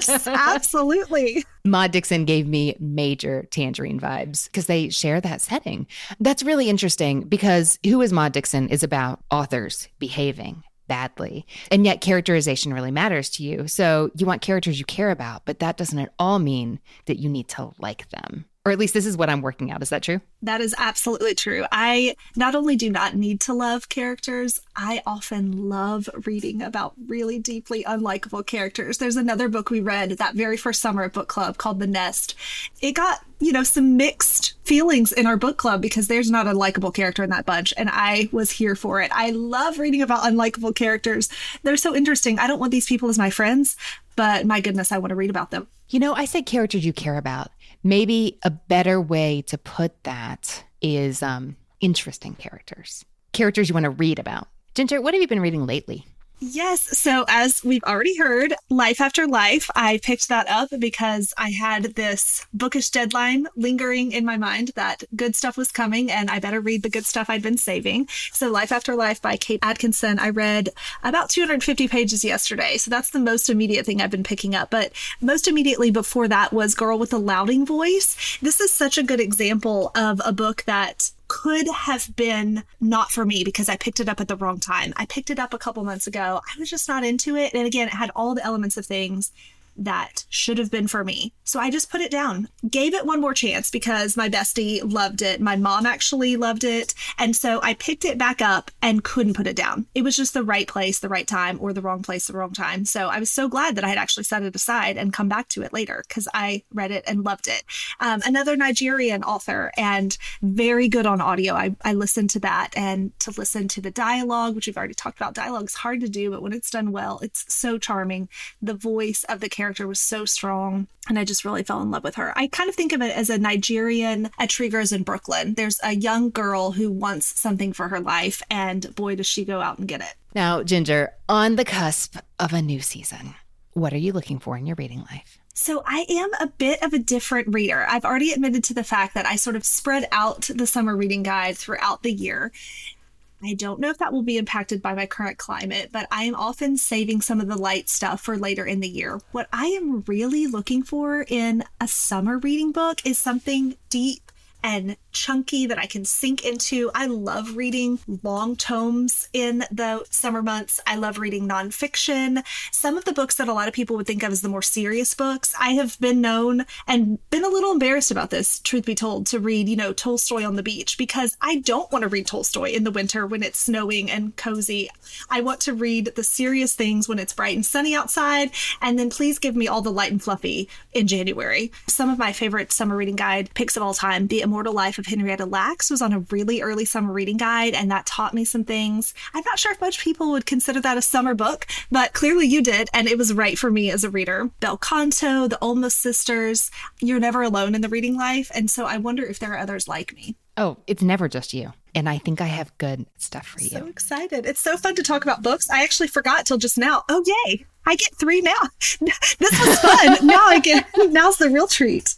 absolutely. Maud Dixon gave me major Tangerine vibes because they share that setting. That's really interesting because Who is Maud Dixon is about authors behaving badly. And yet characterization really matters to you. So you want characters you care about, but that doesn't at all mean that you need to like them. Or at least this is what I'm working out. Is that true? That is absolutely true. I not only do not need to love characters, I often love reading about really deeply unlikable characters. There's another book we read that very first summer at book club called The Nest. It got, some mixed feelings in our book club because there's not a likable character in that bunch. And I was here for it. I love reading about unlikable characters. They're so interesting. I don't want these people as my friends, but my goodness, I want to read about them. I said characters you care about. Maybe a better way to put that is interesting characters. Characters you want to read about. Ginger, what have you been reading lately? Yes. So as we've already heard, Life After Life, I picked that up because I had this bookish deadline lingering in my mind that good stuff was coming and I better read the good stuff I'd been saving. So Life After Life by Kate Atkinson, I read about 250 pages yesterday. So that's the most immediate thing I've been picking up. But most immediately before that was Girl with a Louding Voice. This is such a good example of a book that could have been not for me because I picked it up at the wrong time. I picked it up a couple months ago. I was just not into it. And again, it had all the elements of things that should have been for me. So I just put it down, gave it one more chance because my bestie loved it. My mom actually loved it. And so I picked it back up and couldn't put it down. It was just the right place, the right time, or the wrong place, the wrong time. So I was so glad that I had actually set it aside and come back to it later because I read it and loved it. Another Nigerian author and very good on audio. I listened to that and to listen to the dialogue, which we've already talked about. Dialogue is hard to do, but when it's done well, it's so charming. The voice of the character was so strong and I just really fell in love with her. I kind of think of it as a Nigerian Atrigers in Brooklyn. There's a young girl who wants something for her life and boy, does she go out and get it. Now, Ginger, on the cusp of a new season, what are you looking for in your reading life? So I am a bit of a different reader. I've already admitted to the fact that I sort of spread out the summer reading guide throughout the year. I don't know if that will be impacted by my current climate, but I am often saving some of the light stuff for later in the year. What I am really looking for in a summer reading book is something deep and chunky that I can sink into. I love reading long tomes in the summer months. I love reading nonfiction. Some of the books that a lot of people would think of as the more serious books, I have been known and been a little embarrassed about this, truth be told, to read, Tolstoy on the beach, because I don't want to read Tolstoy in the winter when it's snowing and cozy. I want to read the serious things when it's bright and sunny outside, and then please give me all the light and fluffy in January. Some of my favorite summer reading guide picks of all time, The Immortal Life of Henrietta Lacks, was on a really early summer reading guide, and that taught me some things. I'm not sure if much people would consider that a summer book, but clearly you did, and it was right for me as a reader. Bel Canto, The Olmos Sisters, You're Never Alone in the Reading Life, and so I wonder if there are others like me. Oh, it's never just you. And I think I have good stuff for you. So excited. It's so fun to talk about books. I actually forgot till just now. Oh, yay. I get 3 now. This was fun. Now's the real treat.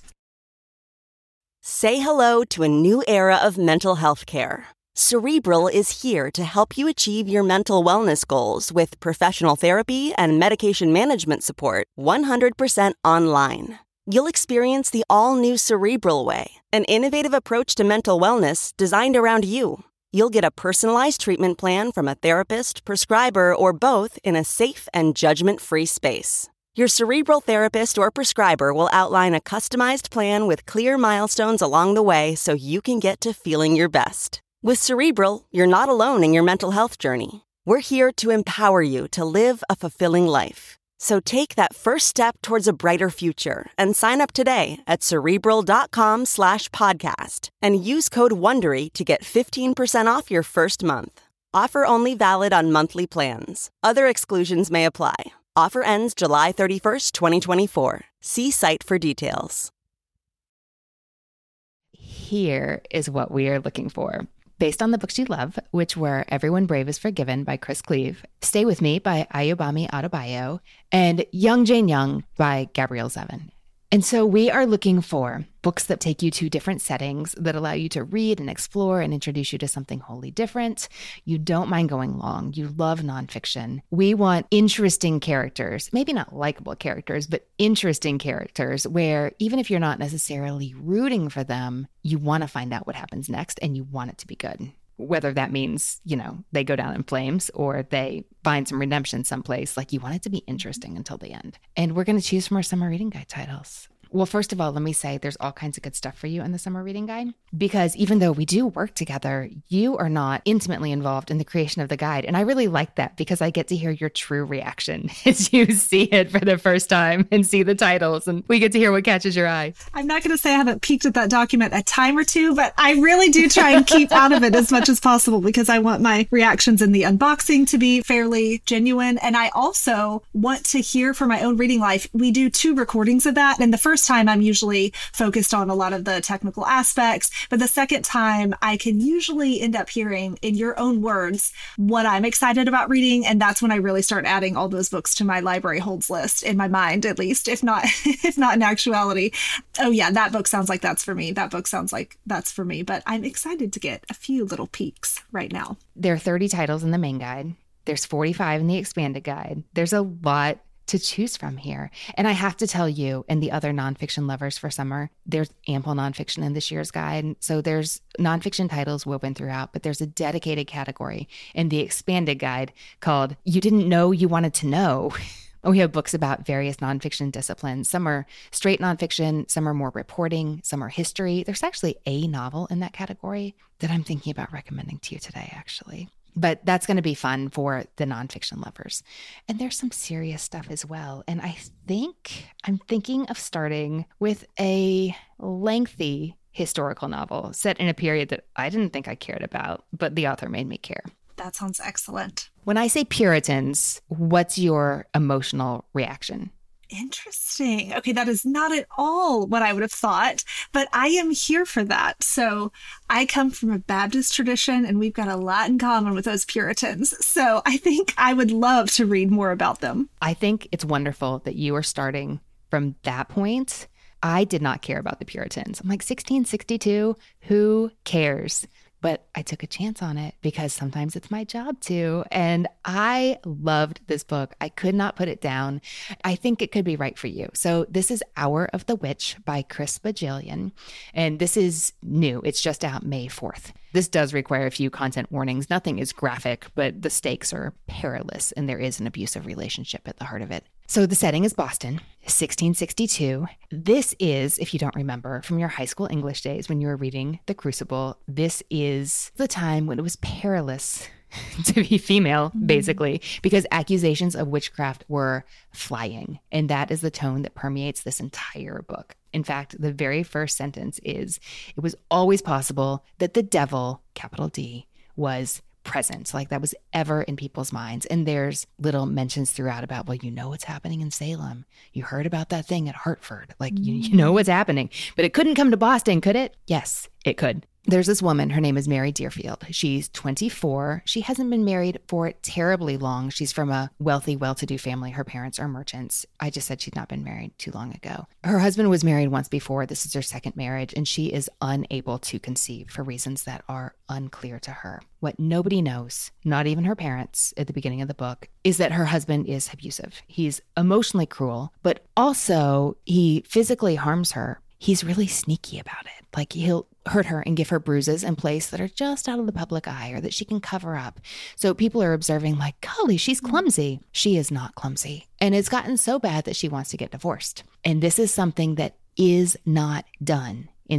Say hello to a new era of mental health care. Cerebral is here to help you achieve your mental wellness goals with professional therapy and medication management support 100% online. You'll experience the all-new Cerebral Way, an innovative approach to mental wellness designed around you. You'll get a personalized treatment plan from a therapist, prescriber, or both in a safe and judgment-free space. Your Cerebral therapist or prescriber will outline a customized plan with clear milestones along the way so you can get to feeling your best. With Cerebral, you're not alone in your mental health journey. We're here to empower you to live a fulfilling life. So take that first step towards a brighter future and sign up today at Cerebral.com/podcast and use code WONDERY to get 15% off your first month. Offer only valid on monthly plans. Other exclusions may apply. Offer ends July 31st, 2024. See site for details. Here is what we are looking for. Based on the books you love, which were Everyone Brave is Forgiven by Chris Cleave, Stay With Me by Ayobami Adebayo, and Young Jane Young by Gabrielle Zevin. And so we are looking for books that take you to different settings that allow you to read and explore and introduce you to something wholly different. You don't mind going long. You love nonfiction. We want interesting characters, maybe not likable characters, but interesting characters where even if you're not necessarily rooting for them, you want to find out what happens next and you want it to be good. Whether that means, they go down in flames or they find some redemption someplace, you want it to be interesting until the end. And we're going to choose from our summer reading guide titles. Well, first of all, let me say there's all kinds of good stuff for you in the summer reading guide, because even though we do work together, you are not intimately involved in the creation of the guide. And I really like that because I get to hear your true reaction as you see it for the first time and see the titles, and we get to hear what catches your eye. I'm not going to say I haven't peeked at that document a time or two, but I really do try and keep out of it as much as possible because I want my reactions in the unboxing to be fairly genuine. And I also want to hear for my own reading life. We do 2 recordings of that. And the first time I'm usually focused on a lot of the technical aspects, but the second time I can usually end up hearing in your own words what I'm excited about reading. And that's when I really start adding all those books to my library holds list, in my mind, at least, if not in actuality. Oh yeah, that book sounds like that's for me. That book sounds like that's for me, but I'm excited to get a few little peeks right now. There are 30 titles in the main guide. There's 45 in the expanded guide. There's a lot to choose from here. And I have to tell you, and the other nonfiction lovers for summer, there's ample nonfiction in this year's guide. So there's nonfiction titles woven throughout, but there's a dedicated category in the expanded guide called You Didn't Know You Wanted to Know. We have books about various nonfiction disciplines. Some are straight nonfiction, some are more reporting, some are history. There's actually a novel in that category that I'm thinking about recommending to you today, actually. But that's going to be fun for the nonfiction lovers. And there's some serious stuff as well. And I'm thinking of starting with a lengthy historical novel set in a period that I didn't think I cared about, but the author made me care. That sounds excellent. When I say Puritans, what's your emotional reaction? Interesting. Okay, that is not at all what I would have thought, but I am here for that. So I come from a Baptist tradition, and we've got a lot in common with those Puritans. So I think I would love to read more about them. I think it's wonderful that you are starting from that point. I did not care about the Puritans. I'm like, 1662, who cares? But I took a chance on it because sometimes it's my job to. And I loved this book. I could not put it down. I think it could be right for you. So this is Hour of the Witch by Chris Bajalian. And this is new. It's just out May 4th. This does require a few content warnings. Nothing is graphic, but the stakes are perilous and there is an abusive relationship at the heart of it. So the setting is Boston, 1662. This is, if you don't remember, from your high school English days when you were reading The Crucible, this is the time when it was perilous to be female, basically, because accusations of witchcraft were flying. And that is the tone that permeates this entire book. In fact, the very first sentence is, it was always possible that the devil, capital D, was present, like that was ever in people's minds. And there's little mentions throughout about, well, you know what's happening in Salem. You heard about that thing at Hartford. Like, you know what's happening. But it couldn't come to Boston, could it? Yes, it could. There's this woman, her name is Mary Deerfield. She's 24. She hasn't been married for terribly long. She's from a wealthy, well-to-do family. Her parents are merchants. I just said she'd not been married too long ago. Her husband was married once before. This is her second marriage, and she is unable to conceive for reasons that are unclear to her. What nobody knows, not even her parents at the beginning of the book, is that her husband is abusive. He's emotionally cruel, but also he physically harms her. He's really sneaky about it. Like, he'll hurt her and give her bruises in place that are just out of the public eye or that she can cover up. So people are observing like, golly, she's clumsy. She is not clumsy. And it's gotten so bad that she wants to get divorced. And this is something that is not done in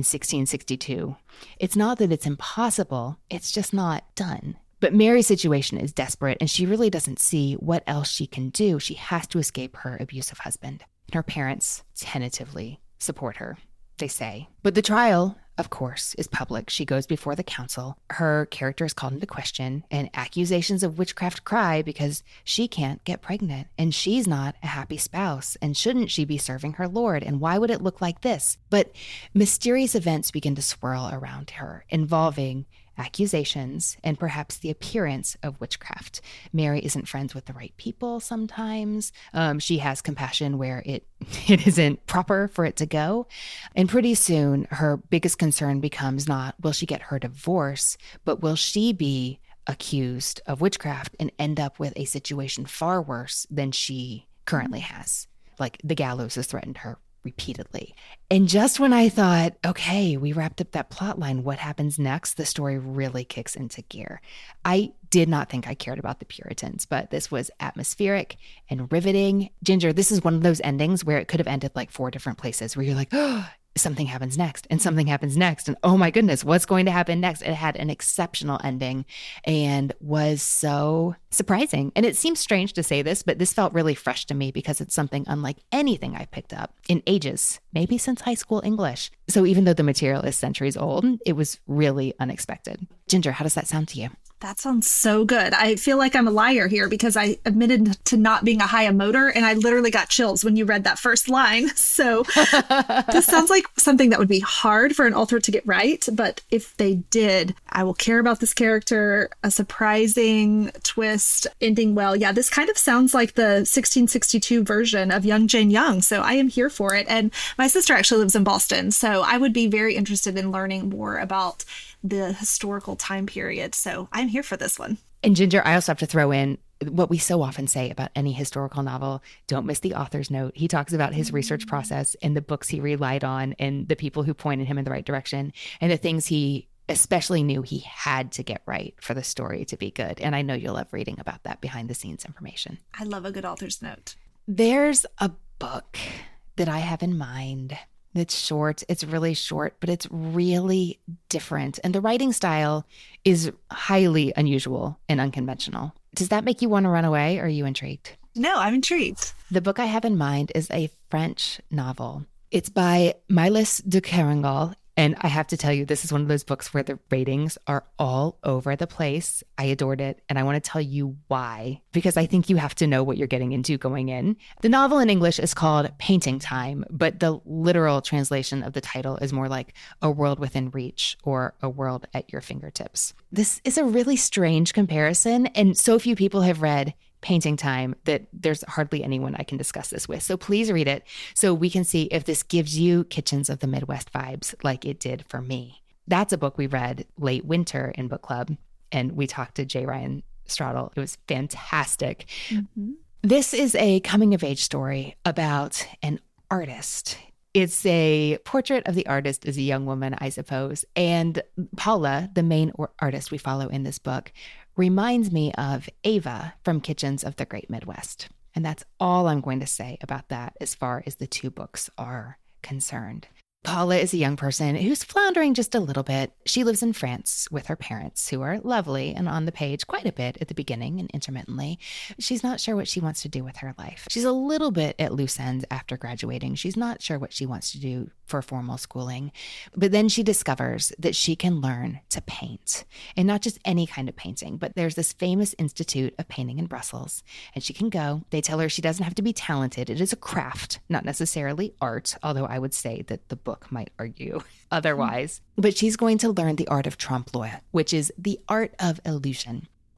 1662. It's not that it's impossible. It's just not done. But Mary's situation is desperate, and she really doesn't see what else she can do. She has to escape her abusive husband. And her parents tentatively support her, they say. But the trial, of course, is public. She goes before the council. Her character is called into question, and accusations of witchcraft cry because she can't get pregnant, and she's not a happy spouse, and shouldn't she be serving her Lord, and why would it look like this? But mysterious events begin to swirl around her, involving accusations and perhaps the appearance of witchcraft. Mary isn't friends with the right people sometimes. She has compassion where it isn't proper for it to go. And pretty soon, her biggest concern becomes not will she get her divorce, but will she be accused of witchcraft and end up with a situation far worse than she currently has. Like the gallows has threatened her repeatedly. And just when I thought, okay, we wrapped up that plot line, what happens next? The story really kicks into gear. I did not think I cared about the Puritans, but this was atmospheric and riveting. Ginger, this is one of those endings where it could have ended like 4 different places where you're like, oh, something happens next and something happens next. And oh my goodness, what's going to happen next? It had an exceptional ending and was so surprising. And it seems strange to say this, but this felt really fresh to me because it's something unlike anything I picked up in ages, maybe since high school English. So even though the material is centuries old, it was really unexpected. Ginger, how does that sound to you? That sounds so good. I feel like I'm a liar here because I admitted to not being a high emoter and I literally got chills when you read that first line. So this sounds like something that would be hard for an author to get right. But if they did, I will care about this character, a surprising twist, ending well. Yeah, this kind of sounds like the 1662 version of Young Jane Young. So I am here for it. And my sister actually lives in Boston. So I would be very interested in learning more about the historical time period. So I'm here for this one. And Ginger, I also have to throw in what we so often say about any historical novel, don't miss the author's note. He talks about his research process and the books he relied on and the people who pointed him in the right direction and the things he especially knew he had to get right for the story to be good. And I know you'll love reading about that behind the scenes information. I love a good author's note. There's a book that I have in mind. It's short. It's really short, but it's really different. And the writing style is highly unusual and unconventional. Does that make you want to run away? Or are you intrigued? No, I'm intrigued. The book I have in mind is a French novel. It's by Milas de Kerangal. And I have to tell you, this is one of those books where the ratings are all over the place. I adored it. And I want to tell you why, because I think you have to know what you're getting into going in. The novel in English is called Painting Time, but the literal translation of the title is more like A World Within Reach or A World at Your Fingertips. This is a really strange comparison. And so few people have read Painting Time that there's hardly anyone I can discuss this with. So please read it so we can see if this gives you Kitchens of the Midwest vibes like it did for me. That's a book we read late winter in book club, and we talked to J. Ryan Stradal. It was fantastic. Mm-hmm. This is a coming of age story about an artist. It's a portrait of the artist as a young woman, I suppose. And Paula, the main artist we follow in this book, reminds me of Ava from Kitchens of the Great Midwest. And that's all I'm going to say about that as far as the two books are concerned. Paula is a young person who's floundering just a little bit. She lives in France with her parents, who are lovely and on the page quite a bit at the beginning and intermittently. She's not sure what she wants to do with her life. She's a little bit at loose ends after graduating. She's not sure what she wants to do for formal schooling. But then she discovers that she can learn to paint. And not just any kind of painting, but there's this famous Institute of Painting in Brussels. And she can go. They tell her she doesn't have to be talented. It is a craft, not necessarily art, although I would say that the book might argue otherwise. But she's going to learn the art of trompe l'oeil, which is the art of illusion.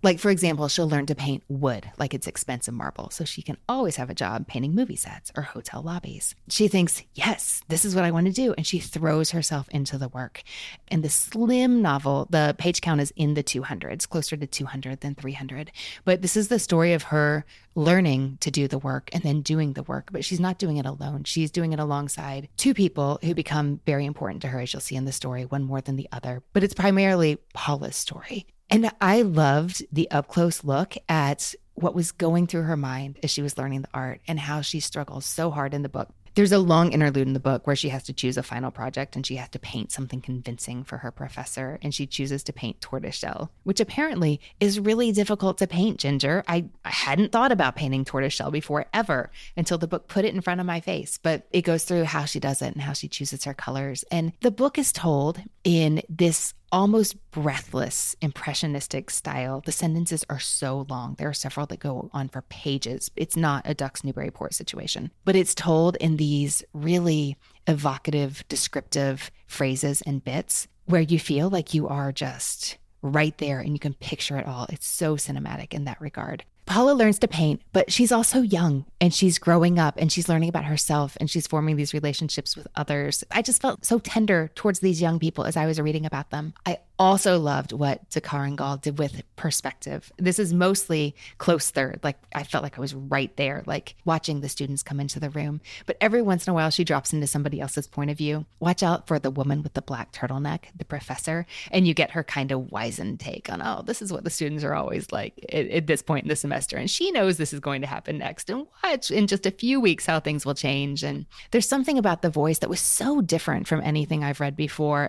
Like, for example, she'll learn to paint wood like it's expensive marble, so she can always have a job painting movie sets or hotel lobbies. She thinks, yes, this is what I want to do, and she throws herself into the work. In the slim novel, the page count is in the 200s, closer to 200 than 300. But this is the story of her learning to do the work and then doing the work, but she's not doing it alone. She's doing it alongside two people who become very important to her, as you'll see in the story, one more than the other. But it's primarily Paula's story. And I loved the up-close look at what was going through her mind as she was learning the art and how she struggles so hard in the book. There's a long interlude in the book where she has to choose a final project and she has to paint something convincing for her professor. And she chooses to paint tortoiseshell, which apparently is really difficult to paint, Ginger. I hadn't thought about painting tortoiseshell before ever until the book put it in front of my face. But it goes through how she does it and how she chooses her colors. And the book is told in this almost breathless, impressionistic style. The sentences are so long. There are several that go on for pages. It's not a Ducks Newburyport situation, but it's told in these really evocative, descriptive phrases and bits where you feel like you are just right there and you can picture it all. It's so cinematic in that regard. Paula learns to paint, but she's also young and she's growing up and she's learning about herself and she's forming these relationships with others. I just felt so tender towards these young people as I was reading about them. I also loved what de Kerangal did with perspective. This is mostly close third. Like, I felt like I was right there, like watching the students come into the room. But every once in a while, she drops into somebody else's point of view. Watch out for the woman with the black turtleneck, the professor, and you get her kind of wizened take on, oh, this is what the students are always like at this point in the semester. And she knows this is going to happen next. And watch in just a few weeks how things will change. And there's something about the voice that was so different from anything I've read before.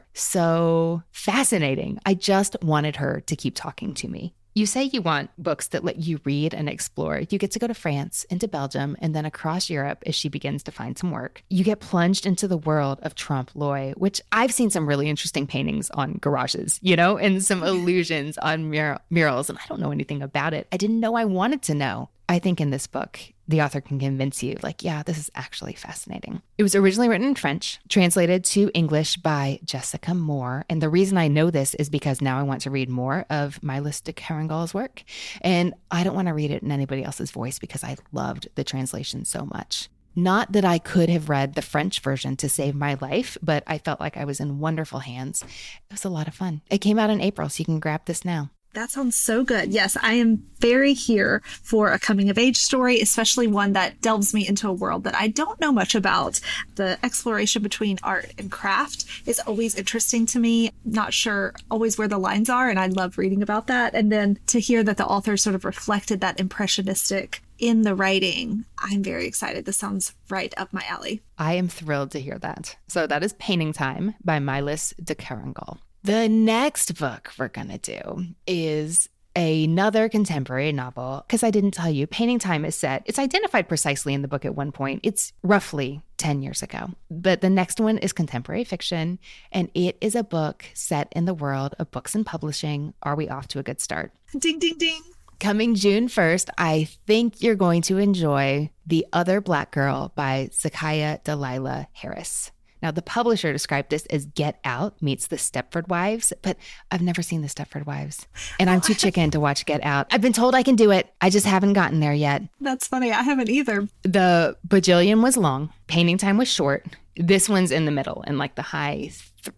So fascinating. I just wanted her to keep talking to me. You say you want books that let you read and explore. You get to go to France, into Belgium, and then across Europe as she begins to find some work. You get plunged into the world of Trompe l'oeil, which I've seen some really interesting paintings on garages, and some illusions on murals, and I don't know anything about it. I didn't know I wanted to know. I think in this book, the author can convince you, like, yeah, this is actually fascinating. It was originally written in French, translated to English by Jessica Moore. And the reason I know this is because now I want to read more of Mylus de Kerangal's work. And I don't want to read it in anybody else's voice because I loved the translation so much. Not that I could have read the French version to save my life, but I felt like I was in wonderful hands. It was a lot of fun. It came out in April, so you can grab this now. That sounds so good. Yes, I am very here for a coming of age story, especially one that delves me into a world that I don't know much about. The exploration between art and craft is always interesting to me. Not sure always where the lines are, and I love reading about that. And then to hear that the author sort of reflected that impressionistic in the writing, I'm very excited. This sounds right up my alley. I am thrilled to hear that. So that is Painting Time by Mylus de Kerangal. The next book we're going to do is another contemporary novel. Because I didn't tell you, Painting Time is set, it's identified precisely in the book at one point. It's roughly 10 years ago. But the next one is contemporary fiction, and it is a book set in the world of books and publishing. Are we off to a good start? Ding, ding, ding. Coming June 1st, I think you're going to enjoy The Other Black Girl by Zakiya Dalila Harris. Now, the publisher described this as Get Out meets The Stepford Wives, but I've never seen The Stepford Wives, and I'm too chicken to watch Get Out. I've been told I can do it. I just haven't gotten there yet. That's funny. I haven't either. The Bajillion was long. Painting Time was short. This one's in the middle, in like the high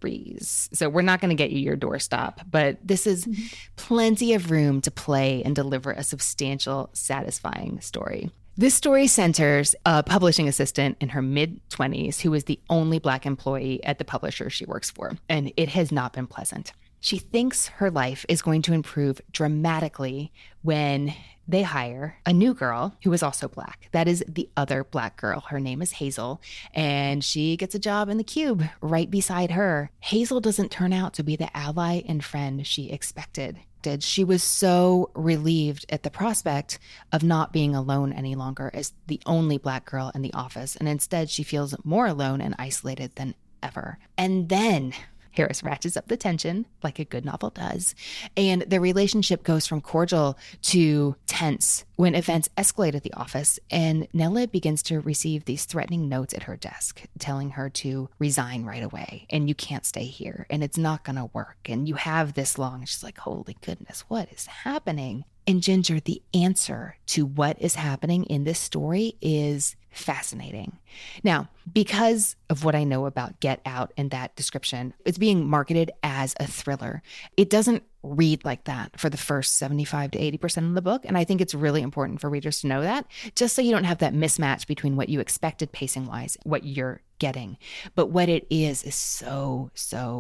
3s. So we're not going to get you your doorstop, but this is plenty of room to play and deliver a substantial, satisfying story. This story centers a publishing assistant in her mid-20s who is the only Black employee at the publisher she works for, and it has not been pleasant. She thinks her life is going to improve dramatically when they hire a new girl who is also Black. That is the other Black girl. Her name is Hazel, and she gets a job in the cube right beside her. Hazel doesn't turn out to be the ally and friend she expected. She was so relieved at the prospect of not being alone any longer as the only Black girl in the office, and instead she feels more alone and isolated than ever. And then Harris ratchets up the tension, like a good novel does, and their relationship goes from cordial to tense when events escalate at the office, and Nella begins to receive these threatening notes at her desk telling her to resign right away, and you can't stay here, and it's not going to work, and you have this long. She's like, holy goodness, what is happening? And Ginger, the answer to what is happening in this story is fascinating. Now, because of what I know about Get Out and that description, it's being marketed as a thriller. It doesn't read like that for the first 75 to 80% of the book. And I think it's really important for readers to know that, just so you don't have that mismatch between what you expected pacing-wise, what you're getting. But what it is so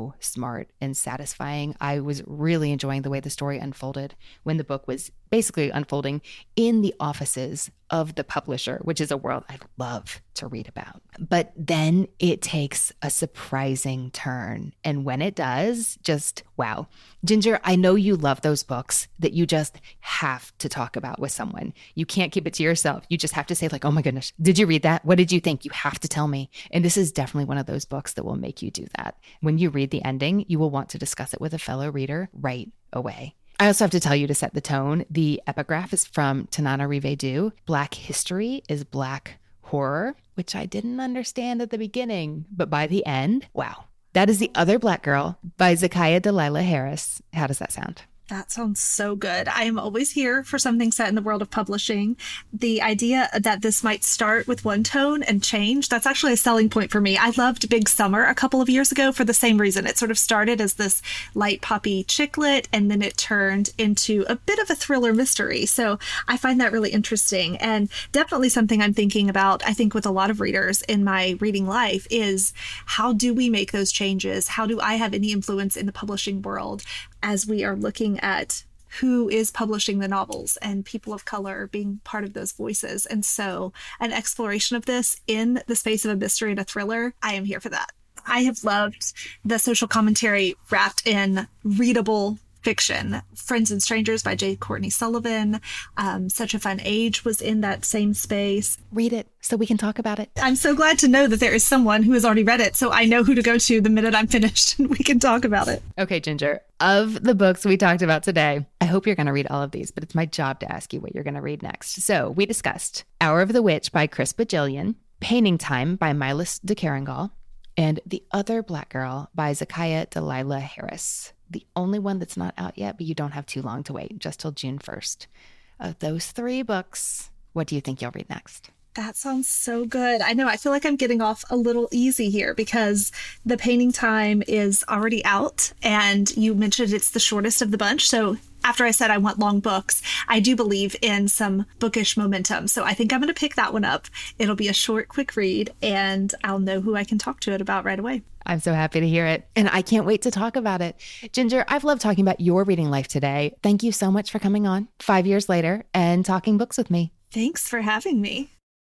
smart and satisfying. I was really enjoying the way the story unfolded when the book was basically unfolding in the offices of the publisher, which is a world I love to read about. But then it takes a surprising turn. And when it does, just wow. Ginger, I know you love those books that you just have to talk about with someone. You can't keep it to yourself. You just have to say like, oh my goodness, did you read that? What did you think? You have to tell me. And this is definitely one of those books that will make you do that. When you read the ending, you will want to discuss it with a fellow reader right away. I also have to tell you, to set the tone, the epigraph is from Tanana Rive-Du. Black history is black horror, which I didn't understand at the beginning, but by the end, wow. That is The Other Black Girl by Zakiya Dalila Harris. How does that sound? That sounds so good. I am always here for something set in the world of publishing. The idea that this might start with one tone and change, that's actually a selling point for me. I loved Big Summer a couple of years ago for the same reason. It sort of started as this light poppy chick lit, and then it turned into a bit of a thriller mystery. So I find that really interesting, and definitely something I'm thinking about, I think, with a lot of readers in my reading life is, how do we make those changes? How do I have any influence in the publishing world as we are looking at who is publishing the novels and people of color being part of those voices? And so an exploration of this in the space of a mystery and a thriller, I am here for that. I have loved the social commentary wrapped in readable fiction. Friends and Strangers by J. Courtney Sullivan. Such a Fun Age was in that same space. Read it so we can talk about it. I'm so glad to know that there is someone who has already read it, so I know who to go to the minute I'm finished and we can talk about it. Okay, Ginger, of the books we talked about today, I hope you're going to read all of these, but it's my job to ask you what you're going to read next. So we discussed Hour of the Witch by Chris Bajillion, Painting Time by Milas de Carangal, and The Other Black Girl by Zakiya Dalila Harris. The only one that's not out yet, but you don't have too long to wait, just till June 1st. Of those 3 books, what do you think you'll read next? That sounds so good. I know. I feel like I'm getting off a little easy here because The Painting Time is already out, and you mentioned it's the shortest of the bunch. So after I said I want long books, I do believe in some bookish momentum. So I think I'm going to pick that one up. It'll be a short, quick read, and I'll know who I can talk to it about right away. I'm so happy to hear it, and I can't wait to talk about it. Ginger, I've loved talking about your reading life today. Thank you so much for coming on 5 years later and talking books with me. Thanks for having me.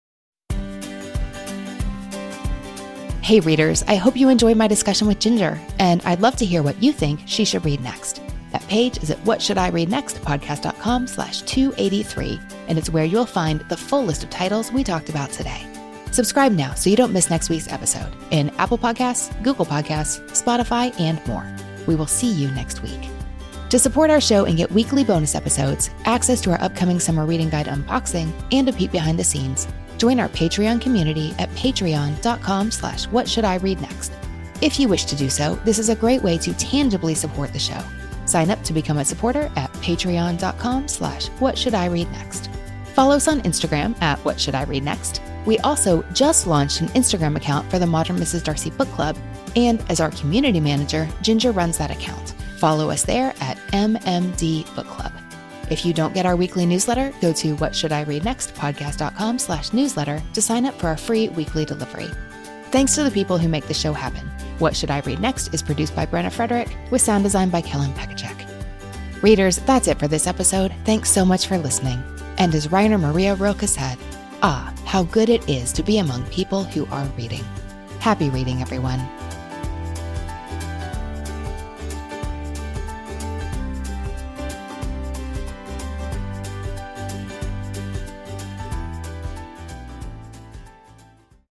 Hey readers, I hope you enjoyed my discussion with Ginger, and I'd love to hear what you think she should read next. That page is at whatshouldireadnextpodcast.com/283, and it's where you'll find the full list of titles we talked about today. Subscribe now so you don't miss next week's episode in Apple Podcasts, Google Podcasts, Spotify, and more. We will see you next week. To support our show and get weekly bonus episodes, access to our upcoming summer reading guide unboxing, and a peek behind the scenes, join our Patreon community at patreon.com/whatshouldireadnext. If you wish to do so, this is a great way to tangibly support the show. Sign up to become a supporter at patreon.com/whatshouldireadnext. Follow us on Instagram at whatshouldireadnext. We also just launched an Instagram account for the Modern Mrs. Darcy Book Club, and as our community manager, Ginger runs that account. Follow us there at MMD Book Club. If you don't get our weekly newsletter, go to whatshouldireadnextpodcast.com/newsletter to sign up for our free weekly delivery. Thanks to the people who make the show happen. What Should I Read Next is produced by Brenna Frederick with sound design by Kellen Pekacek. Readers, that's it for this episode. Thanks so much for listening. And as Rainer Maria Rilke said, how good it is to be among people who are reading. Happy reading, everyone.